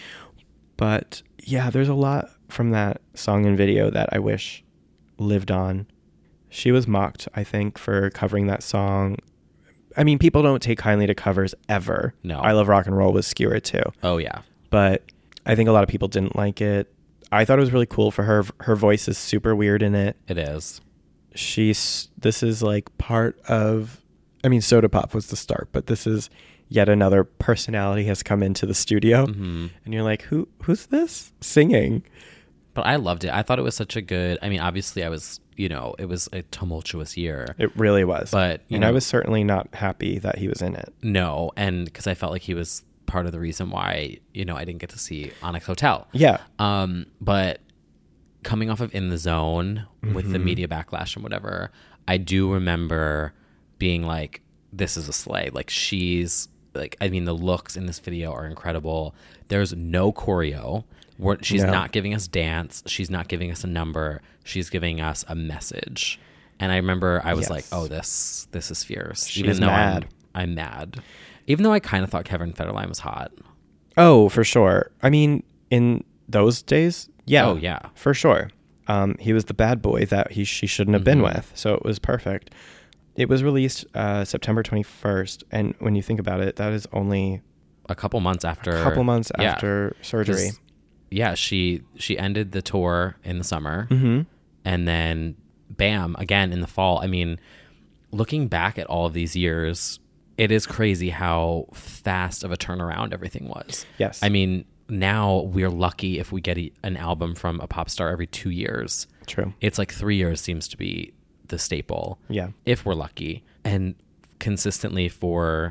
But yeah, there's a lot from that song and video that I wish lived on. She was mocked, I think, for covering that song. I mean, people don't take kindly to covers ever. No. I Love Rock and Roll was skewered too. Oh yeah. But I think a lot of people didn't like it. I thought it was really cool for her. Her voice is super weird in it. It is. She's, this is like part of, I mean, Soda Pop was the start, but this is yet another personality has come into the studio. Mm-hmm. And you're like, who, who's this singing? But I loved it. I thought it was such a good. I mean, obviously, I was. You know, it was a tumultuous year. It really was. But, you and I know- was certainly not happy that he was in it. No, and because I felt like he was part of the reason why you know I didn't get to see Onyx Hotel. Yeah. Um, but coming off of In the Zone with Mm-hmm. the media backlash and whatever, I do remember being like, "This is a slay." Like she's like, I mean, the looks in this video are incredible. There's no choreo. We're, she's No. not giving us dance. She's not giving us a number. She's giving us a message. And I remember I was Yes. like, "Oh, this this is fierce." She's Even though mad. I'm, I'm mad. Even though I kind of thought Kevin Federline was hot. Oh, for sure. I mean, in those days, yeah. Oh, yeah. For sure. Um, he was the bad boy that he she shouldn't have been Mhm. with. So it was perfect. It was released uh, September twenty-first. And when you think about it, that is only A couple months after. a couple months yeah. after surgery. 'Cause, yeah, she she ended the tour in the summer, Mm-hmm. and then bam, again in the fall. I mean, looking back at all of these years, it is crazy how fast of a turnaround everything was. Yes. I mean, now we're lucky if we get a, an album from a pop star every two years. True. It's like three years seems to be the staple. Yeah. If we're lucky, and consistently for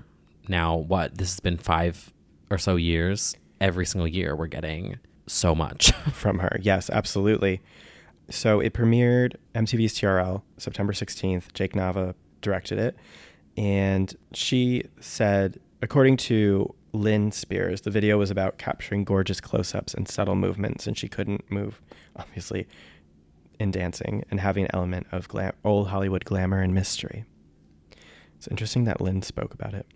now, what, this has been five or so years. Every single year we're getting so much from her. Yes, absolutely. So it premiered M T V's T R L September sixteenth. Jake Nava directed it. And she said, according to Lynn Spears, the video was about capturing gorgeous close-ups and subtle movements, and she couldn't move, obviously, in dancing, and having an element of glam- old Hollywood glamour and mystery. It's interesting that Lynn spoke about it.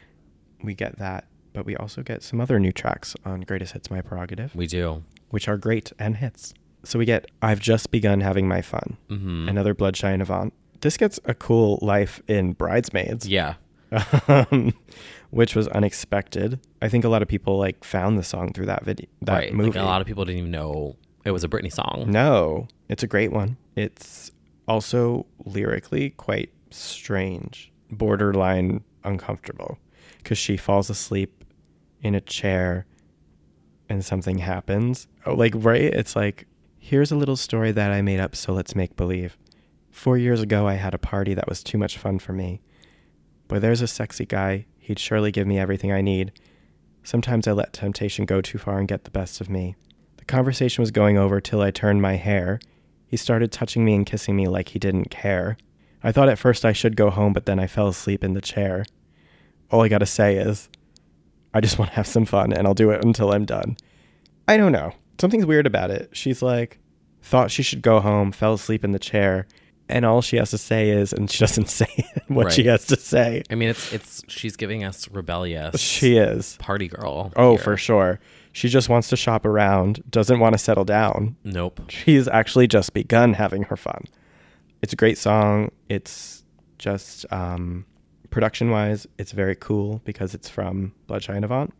We get that, but we also get some other new tracks on Greatest Hits My Prerogative. We do. Which are great and hits. So we get I've Just Begun Having My Fun, Mm-hmm. another Bloodshine and Avant. This gets a cool life in Bridesmaids. Yeah. Um, which was unexpected. I think a lot of people like found the song through that video, that right. movie. Like, a lot of people didn't even know it was a Britney song. No, it's a great one. It's also lyrically quite strange, borderline uncomfortable, because she falls asleep in a chair and something happens. Oh, like, right? It's like, here's a little story that I made up, so let's make believe. Four years ago, I had a party that was too much fun for me. Boy, there's a sexy guy. He'd surely give me everything I need. Sometimes I let temptation go too far and get the best of me. The conversation was going over till I turned my hair. He started touching me and kissing me like he didn't care. I thought at first I should go home, but then I fell asleep in the chair. All I gotta say is, I just want to have some fun, and I'll do it until I'm done. I don't know. Something's weird about it. She's like, thought she should go home, fell asleep in the chair, and all she has to say is, and she doesn't say what Right. she has to say. I mean, it's it's she's giving us rebellious. She is. Party girl. Oh, here. for sure. She just wants to shop around, doesn't want to settle down. Nope. She's actually just begun having her fun. It's a great song. It's just, um, production-wise, it's very cool because it's from Bloodshine and Avant.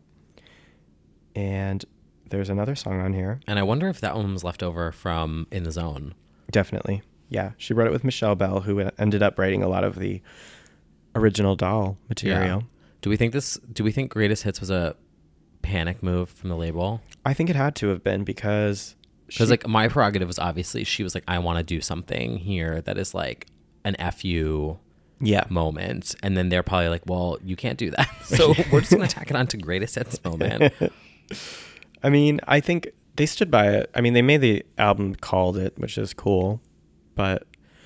And there's another song on here. And I wonder if that one was left over from In the Zone. Definitely. Yeah. She wrote it with Michelle Bell, who ended up writing a lot of the original Doll material. Yeah. Do we think this, do we think Greatest Hits was a panic move from the label? I think it had to have been because... Because she- like my prerogative was obviously, she was like, I want to do something here that is like an F you yeah. moment. And then they're probably like, well, you can't do that. So we're just going to tack it on to Greatest Hits moment. I mean, I think they stood by it. I mean, they made the album called it, which is cool. But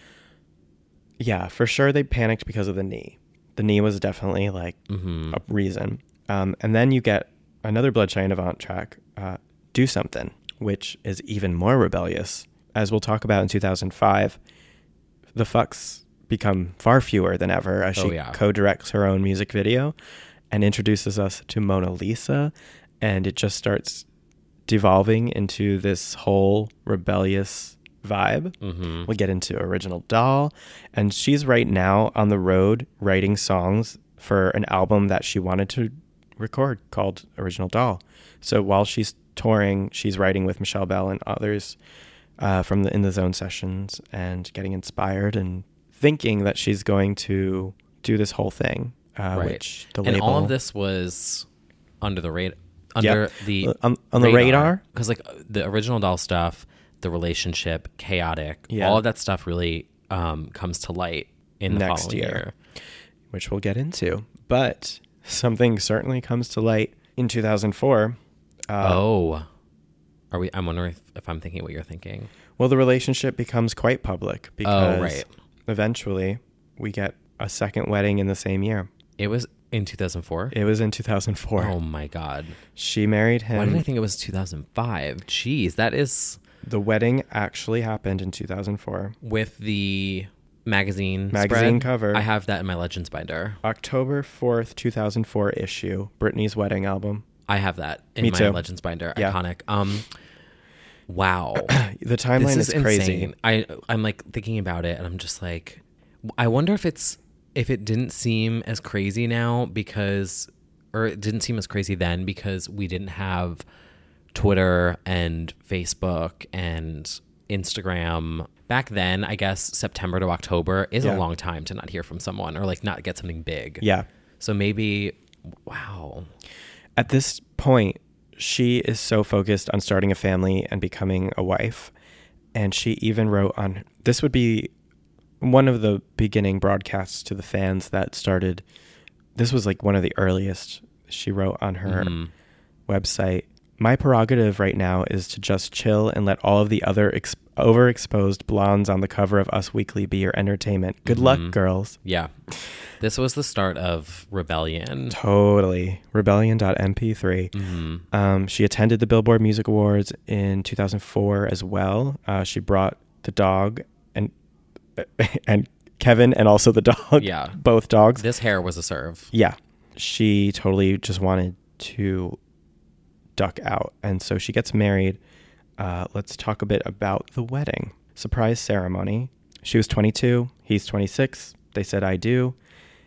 yeah, for sure they panicked because of the knee. The knee was definitely like Mm-hmm. a reason. Um, and then you get another Bloodshine Avant track, uh, Do Something, which is even more rebellious. As we'll talk about in two thousand five, the fucks become far fewer than ever as she Oh, yeah. co-directs her own music video and introduces us to Mona Lisa. And it just starts devolving into this whole rebellious vibe. Mm-hmm. We'll get into Original Doll. And she's right now on the road writing songs for an album that she wanted to record called Original Doll. So while she's touring, she's writing with Michelle Bell and others uh, from the In the Zone sessions and getting inspired and thinking that she's going to do this whole thing. Uh, Right. Which the and label... all of this was under the radar. Under Yep. the on, on the radar. Because like the Original Doll stuff, the relationship, chaotic, Yeah. all of that stuff really um, comes to light in the Next following year. year. Which we'll get into. But something certainly comes to light in two thousand four. Uh, oh, are we? I'm wondering if, if I'm thinking what you're thinking. Well, the relationship becomes quite public because Oh, right. eventually we get a second wedding in the same year. It was in two thousand four. It was in two thousand four. Oh my god! She married him. Why did I think it was two thousand five? Jeez, that is The wedding actually happened in two thousand four. with the magazine Magazine spread. cover. I have that in my Legends binder. October fourth, two thousand four issue, Britney's wedding album. I have that in Me my too. Legends binder. Yeah. Iconic. Um, wow. The timeline This is, is crazy. insane. I I'm like thinking about it, and I'm just like, I wonder if it's if it didn't seem as crazy now because, or it didn't seem as crazy then because we didn't have Twitter and Facebook and Instagram. Back then, I guess September to October is Yeah. a long time to not hear from someone or like not get something big. Yeah. So maybe, wow. At this point, she is so focused on starting a family and becoming a wife. And she even wrote on, this would be one of the beginning broadcasts to the fans that started this was like one of the earliest she wrote on her Mhm. website. My prerogative right now is to just chill and let all of the other ex- overexposed blondes on the cover of Us Weekly be your entertainment. Good luck, Mhm. girls. Yeah. This was the start of rebellion. Totally. Rebellion dot M P three. Mhm. Um, she attended the Billboard Music Awards in two thousand four as well. Uh, she brought the dog and and Kevin and also the dog. Yeah. Both dogs. This hair was a serve. Yeah. She totally just wanted to duck out. And so she gets married. Uh, let's talk a bit about the wedding. Surprise ceremony. She was twenty-two. He's twenty-six. They said I do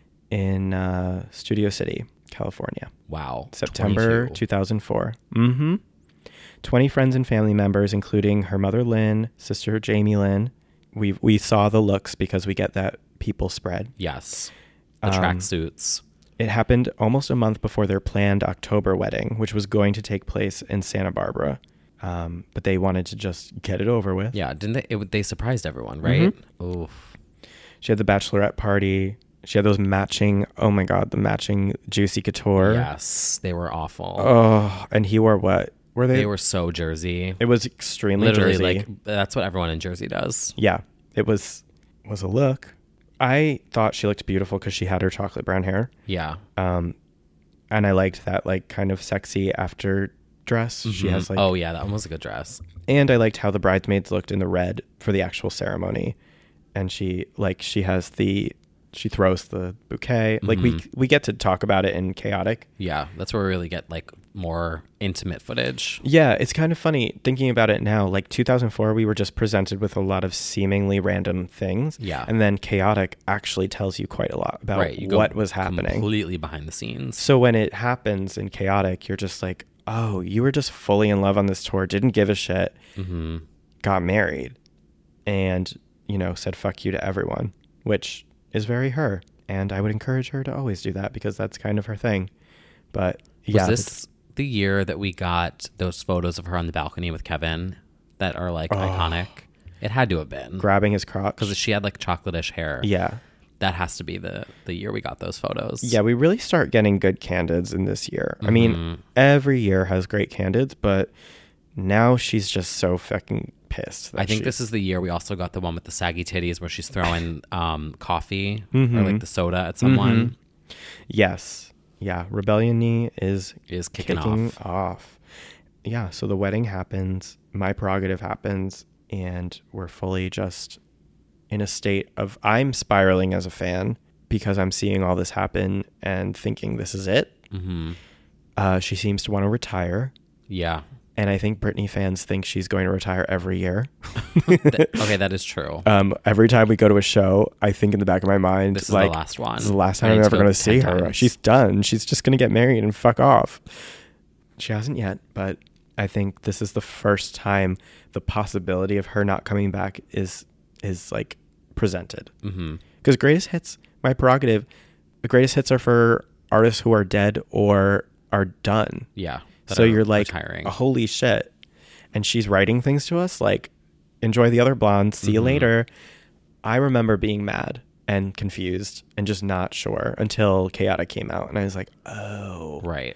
in uh, Studio City, California. Wow. September twenty-two. two thousand four. Mm-hmm. twenty friends and family members, including her mother, Lynn, sister, Jamie Lynn. We we saw the looks because we get that people spread. Yes. The Um, tracksuits. It happened almost a month before their planned October wedding, which was going to take place in Santa Barbara. Um, but they wanted to just get it over with. Yeah. Didn't they? It, they surprised everyone, right? Mm-hmm. Oof. She had the bachelorette party. She had those matching, oh my God, the matching Juicy Couture. Yes. They were awful. Oh, and he wore what? Were they? They were so Jersey. It was extremely Literally, Jersey. like, that's what everyone in Jersey does. Yeah, it was was a look. I thought she looked beautiful because she had her chocolate brown hair. Yeah. Um, and I liked that like kind of sexy after dress. She Mhm. has like, oh, yeah. That one was a good dress. and I liked how the bridesmaids looked in the red for the actual ceremony. And she like she has the she throws the bouquet. Like we Mhm. we get to talk about it in Chaotic. Yeah. That's where we really get like more intimate footage. Yeah, it's kind of funny thinking about it now. Like two thousand four, we were just presented with a lot of seemingly random things. Yeah. And then Chaotic actually tells you quite a lot about Right. You go what was happening. completely behind the scenes. So when it happens in Chaotic, you're just like, oh, you were just fully in love on this tour, didn't give a shit, Mm-hmm. got married, and, you know, said fuck you to everyone, which is very her. And I would encourage her to always do that because that's kind of her thing. But yeah. Was this the year that we got those photos of her on the balcony with Kevin that are like Oh. iconic? It had to have been. grabbing his crotch. Because she had like chocolate-ish hair. Yeah. That has to be the, the year we got those photos. Yeah, we really start getting good candids in this year. I mean, Mhm. every year has great candids, but now she's just so fucking pissed. that I think she's- this is the year we also got the one with the saggy titties where she's throwing um, coffee or Mhm. like the soda at someone. Yes. Yeah. Rebellion Knee is Is kicking, kicking off. off. Yeah. So the wedding happens, my prerogative happens, and we're fully just in a state of I'm spiraling as a fan because I'm seeing all this happen and thinking this is it. Mm-hmm. Uh, she seems to want to retire. Yeah. And I think Britney fans think she's going to retire every year. Th- okay, that is true. Um, every time we go to a show, I think in the back of my mind, This is like, the last one. This is the last I time need I'm to ever go going to ten see her. times. She's done. She's just going to get married and fuck off. She hasn't yet, but I think this is the first time the possibility of her not coming back is is like presented. Mm-hmm. Because greatest hits, my prerogative, the greatest hits are for artists who are dead or are done. Yeah. that So are you're like, retiring. oh, holy shit. And she's writing things to us like, enjoy the other blondes. See you Mhm. later. I remember being mad and confused and just not sure until Chaotic came out. And I was like, oh. Right.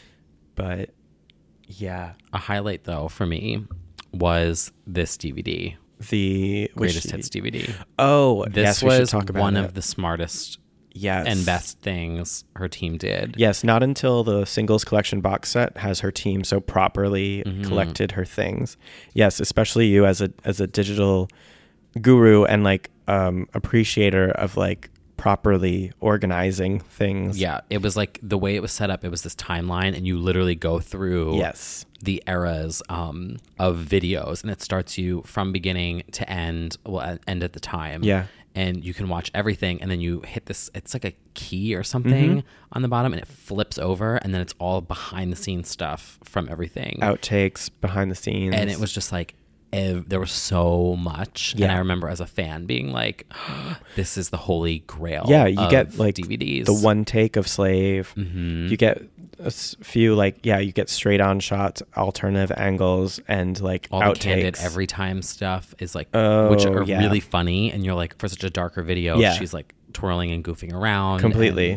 But yeah. A highlight, though, for me was this D V D. The which Greatest Hits D V D. Oh, This yes, we should was talk about one it. of the smartest yes. and best things her team did. Yes, not until the singles collection box set has her team so properly Mhm. collected her things. Yes, especially you as a as a digital guru and like um appreciator of like properly organizing things. Yeah, it was like the way it was set up, it was this timeline and you literally go through Yes. the eras um, of videos and it starts you from beginning to end, well, at- end at the time. Yeah. And you can watch everything and then you hit this, it's like a key or something Mm-hmm. on the bottom and it flips over and then it's all behind the scenes stuff from everything. Outtakes, behind the scenes. And it was just like, ev- there was so much. And Yeah. I remember as a fan being like, this is the holy grail. Yeah, you of get like D V Ds. the one take of Slave. Mhm. You get a s- few like yeah, you get straight on shots, alternative angles, and like all outtakes. the candid every time stuff is like, Oh, which are yeah. really funny. And you're like, for such a darker video, Yeah. she's like twirling and goofing around. Completely. and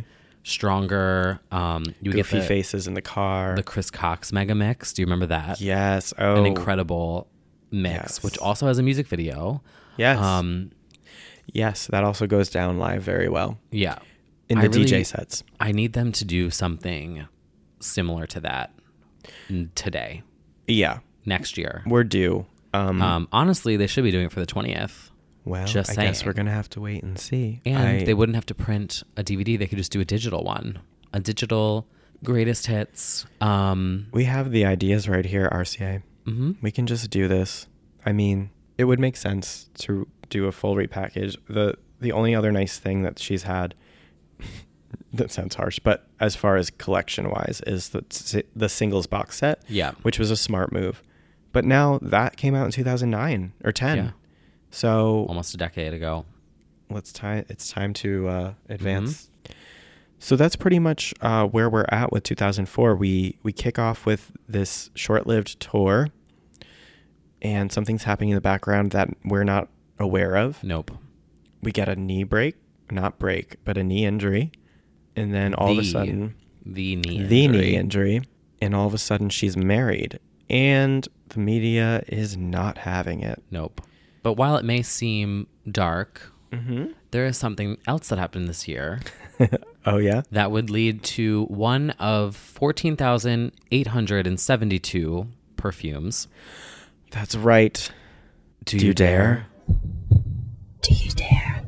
stronger. Um, you would get Goofy the, faces in the car. the Chris Cox mega mix. Do you remember that? yes. Oh, An incredible mix, Yes. which also has a music video. Yes. Um, yes. That also goes down live very well yeah. in I the D J really- sets. I need them to do something similar to that n- today, Yeah. next year. We're due. Um, Um, honestly, they should be doing it for the twentieth. well, just I guess saying. we're going to have to wait and see. And I- they wouldn't have to print a D V D. They could just do a digital one. A digital greatest hits. Um, we have the ideas right here, R C A. mhm. We can just do this. I mean, it would make sense to do a full repackage. The the only other nice thing that she's had that sounds harsh, but as far as collection wise, is the si- the singles box set. Yeah. Which was a smart move. But now that came out in two thousand nine or ten. Yeah. So Almost a decade ago. let's time it's time to uh, advance. Mm-hmm. So that's pretty much uh, where we're at with two thousand four. We we kick off with this short-lived tour, and something's happening in the background that we're not aware of. Nope. We get a knee break, not break, but a knee injury, and then all of a The- sudden, The knee the injury. knee injury, and all of a sudden she's married, and the media is not having it. Nope. But while it may seem dark, Mm-hmm. there is something else that happened this year Oh yeah. that would lead to one of fourteen thousand eight hundred seventy-two perfumes. That's right. Do, Do you dare? Do you dare?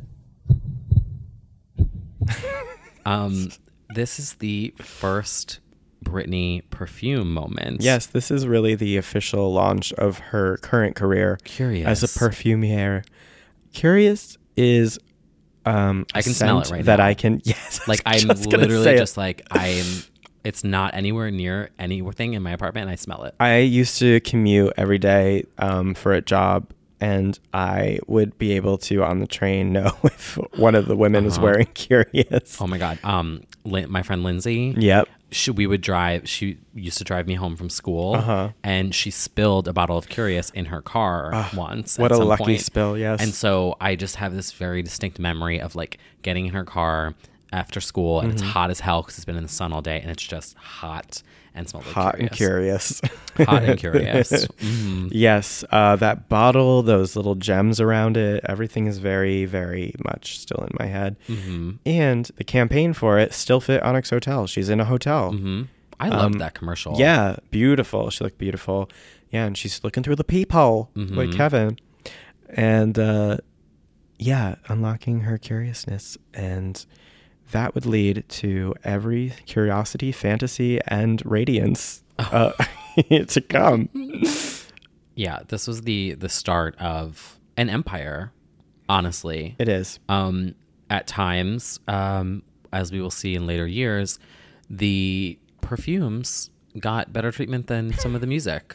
Um, this is the first Britney perfume moment. Yes, this is really the official launch of her current career Curious. as a perfumier. Curious is um I a can smell it scent right that now. I can yes. I was Like I'm just gonna literally say it. just like I'm. It's not anywhere near anything in my apartment, and I smell it. I used to commute every day um for a job, and I would be able to on the train know if one of the women was Uh-huh. wearing Curious. Oh my god. Um, Lin- my friend Lindsay. Yep. She, we would drive. She used to drive me home from school, Uh-huh. and she spilled a bottle of Curious in her car once. What at a some lucky point. spill, yes. And so I just have this very distinct memory of like getting in her car after school, and Mm-hmm. it's hot as hell because it's been in the sun all day, and it's just hot and smells like Hot and Curious. curious. Hot and Curious. Mhm. Yes, uh, that bottle, those little gems around it, everything is very, very much still in my head. Mhm. And the campaign for it, Still Fit Onyx Hotel. She's in a hotel. Mhm. I loved that commercial. Um, Yeah, beautiful. She looked beautiful. Yeah, and she's looking through the peephole Mhm. like Kevin. And uh, yeah, unlocking her curiousness. And that would lead to every curiosity, fantasy, and radiance uh, to come. Yeah. This was the the start of an empire. Honestly, It is. um, at times, um, as we will see in later years, the perfumes got better treatment than some of the music.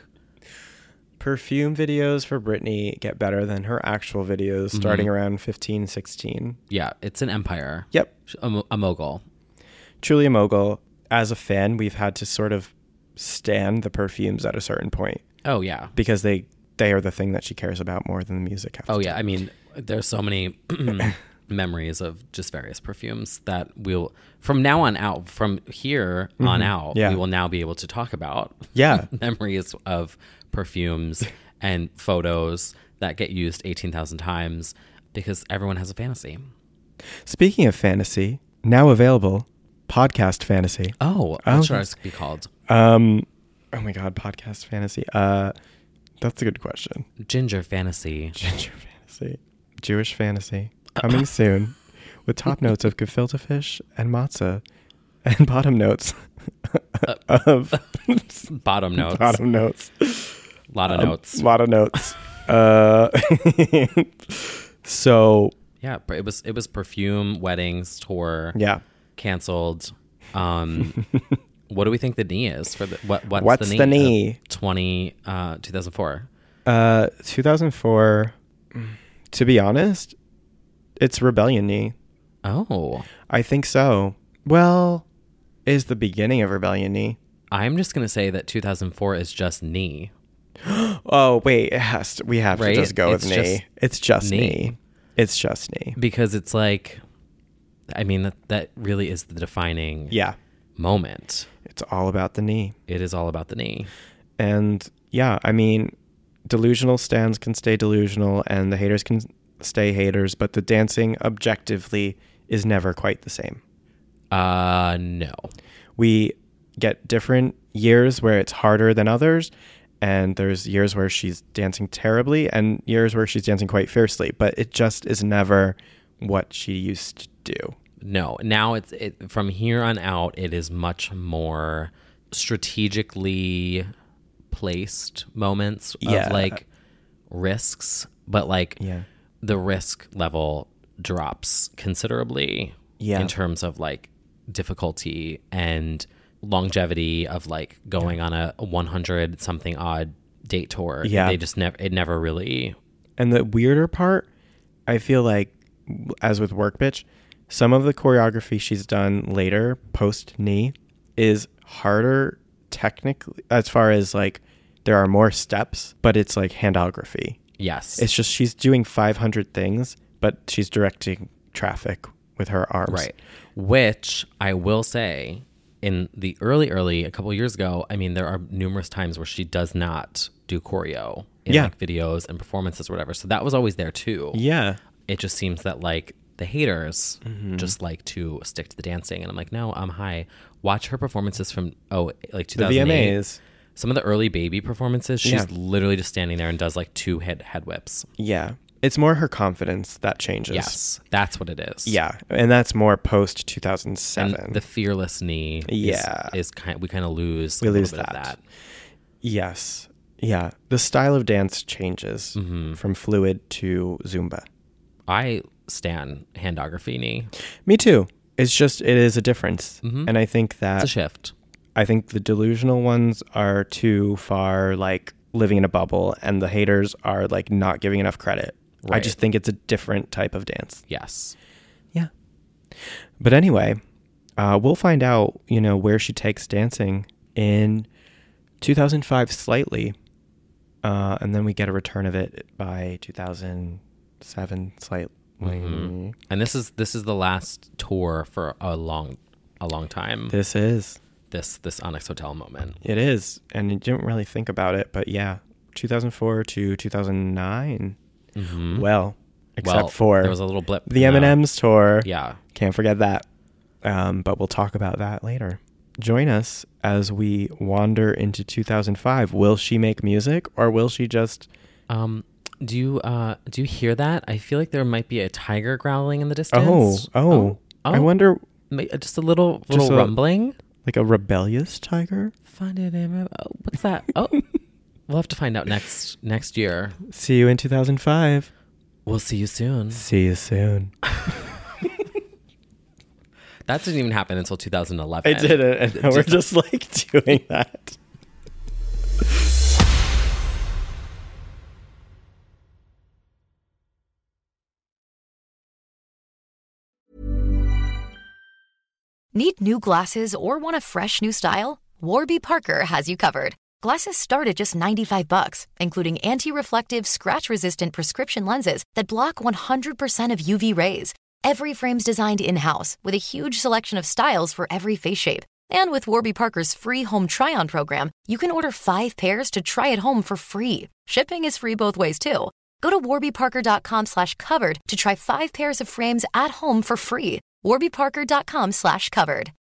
Perfume videos for Britney get better than her actual videos Mm-hmm. starting around fifteen, sixteen. Yeah, it's an empire. Yep. A, mo- a mogul. Truly a mogul. As a fan, we've had to sort of stand the perfumes at a certain point Oh yeah. because they, they are the thing that she cares about more than the music. half the Oh time. yeah. I mean, there's so many memories of just various perfumes that we'll from now on out, from here on out, Yeah. we will now be able to talk about. Yeah. Memories of perfumes and photos that get used eighteen thousand times because everyone has a fantasy. Speaking of fantasy, now available, podcast fantasy. Oh, Oh, what should yes. ours be called? Um, oh my God, podcast fantasy. Uh, that's a good question. Ginger fantasy. Ginger fantasy, Jewish fantasy, coming soon, with top notes of gefilte fish and matzah, and bottom notes of Bottom notes. bottom notes. A lot of Um, notes. lot of notes. Uh, so Yeah, but it was it was perfume weddings tour. yeah, Canceled. Um, what do we think the knee is for the what? What's, What's the knee? the knee? of Twenty uh, two thousand four. uh, two thousand four. To be honest, it's Rebellion Knee. Oh, I think so. Well, is the beginning of Rebellion Knee. I'm just gonna say that two thousand four is just knee. Oh wait, it has to. We have Right? to just go with It's knee. just It's just knee. knee. It's just knee. Because it's like I mean, that, that really is the defining Yeah. moment. It's all about the knee. It is all about the knee. And yeah, I mean, delusional stans can stay delusional and the haters can stay haters, but the dancing objectively is never quite the same. Uh, no. We get different years where it's harder than others, and there's years where she's dancing terribly and years where she's dancing quite fiercely, but it just is never what she used to do. No. Now it's it, from here on out, it is much more strategically placed moments Yeah. of like risks, but like Yeah. the risk level drops considerably Yeah. in terms of like difficulty and longevity of like going on a one hundred something odd date tour. Yeah. They just never, it never really. And the weirder part, I feel like, as with Work Bitch, some of the choreography she's done later, post knee, is harder technically, as far as like there are more steps, but it's like handography. Yes. It's just she's doing five hundred things, but she's directing traffic with her arms. Right. Which I will say, in the early, early, a couple years ago, I mean, there are numerous times where she does not do choreo in Yeah. like videos and performances or whatever. So that was always there too. Yeah. It just seems that like the haters Mm-hmm. just like to stick to the dancing. And I'm like, no, I'm high. Watch her performances from, oh, like two The thousand eight. V M As. Some of the early baby performances, she's Yeah. literally just standing there and does like two head head whips. Yeah. It's more her confidence that changes. Yes, that's what it is. Yeah. And that's more post two thousand seven. And the fearless knee Yeah. is, is kind we kind of lose We a little lose bit of that. that. Yes. Yeah. The style of dance changes Mm-hmm. from fluid to Zumba. I stan handography knee. Me too. It's just, it is a difference. Mhm. And I think It's that, a shift. I think the delusional ones are too far, like living in a bubble, and the haters are like not giving enough credit. I Right. just think it's a different type of dance. Yes. Yeah. But anyway, uh, we'll find out, you know, where she takes dancing in two thousand five slightly. Uh, and then we get a return of it by two thousand seven slightly. Mhm. And this is this is the last tour for a long a long time. This is. This this Onyx Hotel moment. It is. And you didn't really think about it, but yeah, two thousand four to two thousand nine. Mhm. Well, except Well, for there was a little blip. the in M and M's tour. Yeah. Can't forget that. Um, but we'll talk about that later. Join us as we wander into two thousand five. Will she make music, or will she just... Um do you uh do you hear that? I feel like there might be a tiger growling in the Oh, distance. oh, I wonder, Ma- Just a little little Just a- rumbling. like a rebellious tiger? Find it in my- oh, what's that? Oh. We'll have to find out next next year. See you in two thousand five. We'll see you soon. See you soon. That didn't even happen until two thousand eleven. I did it, and now we're just like doing that. Need new glasses or want a fresh new style? Warby Parker has you covered. Glasses start at just ninety-five bucks, including anti-reflective, scratch-resistant prescription lenses that block one hundred percent of U V rays. Every frame's designed in-house with a huge selection of styles for every face shape. And with Warby Parker's free home try-on program, you can order five pairs to try at home for free. Shipping is free both ways, too. Go to warbyparker.com slash covered to try five pairs of frames at home for free. warbyparker.com slash covered.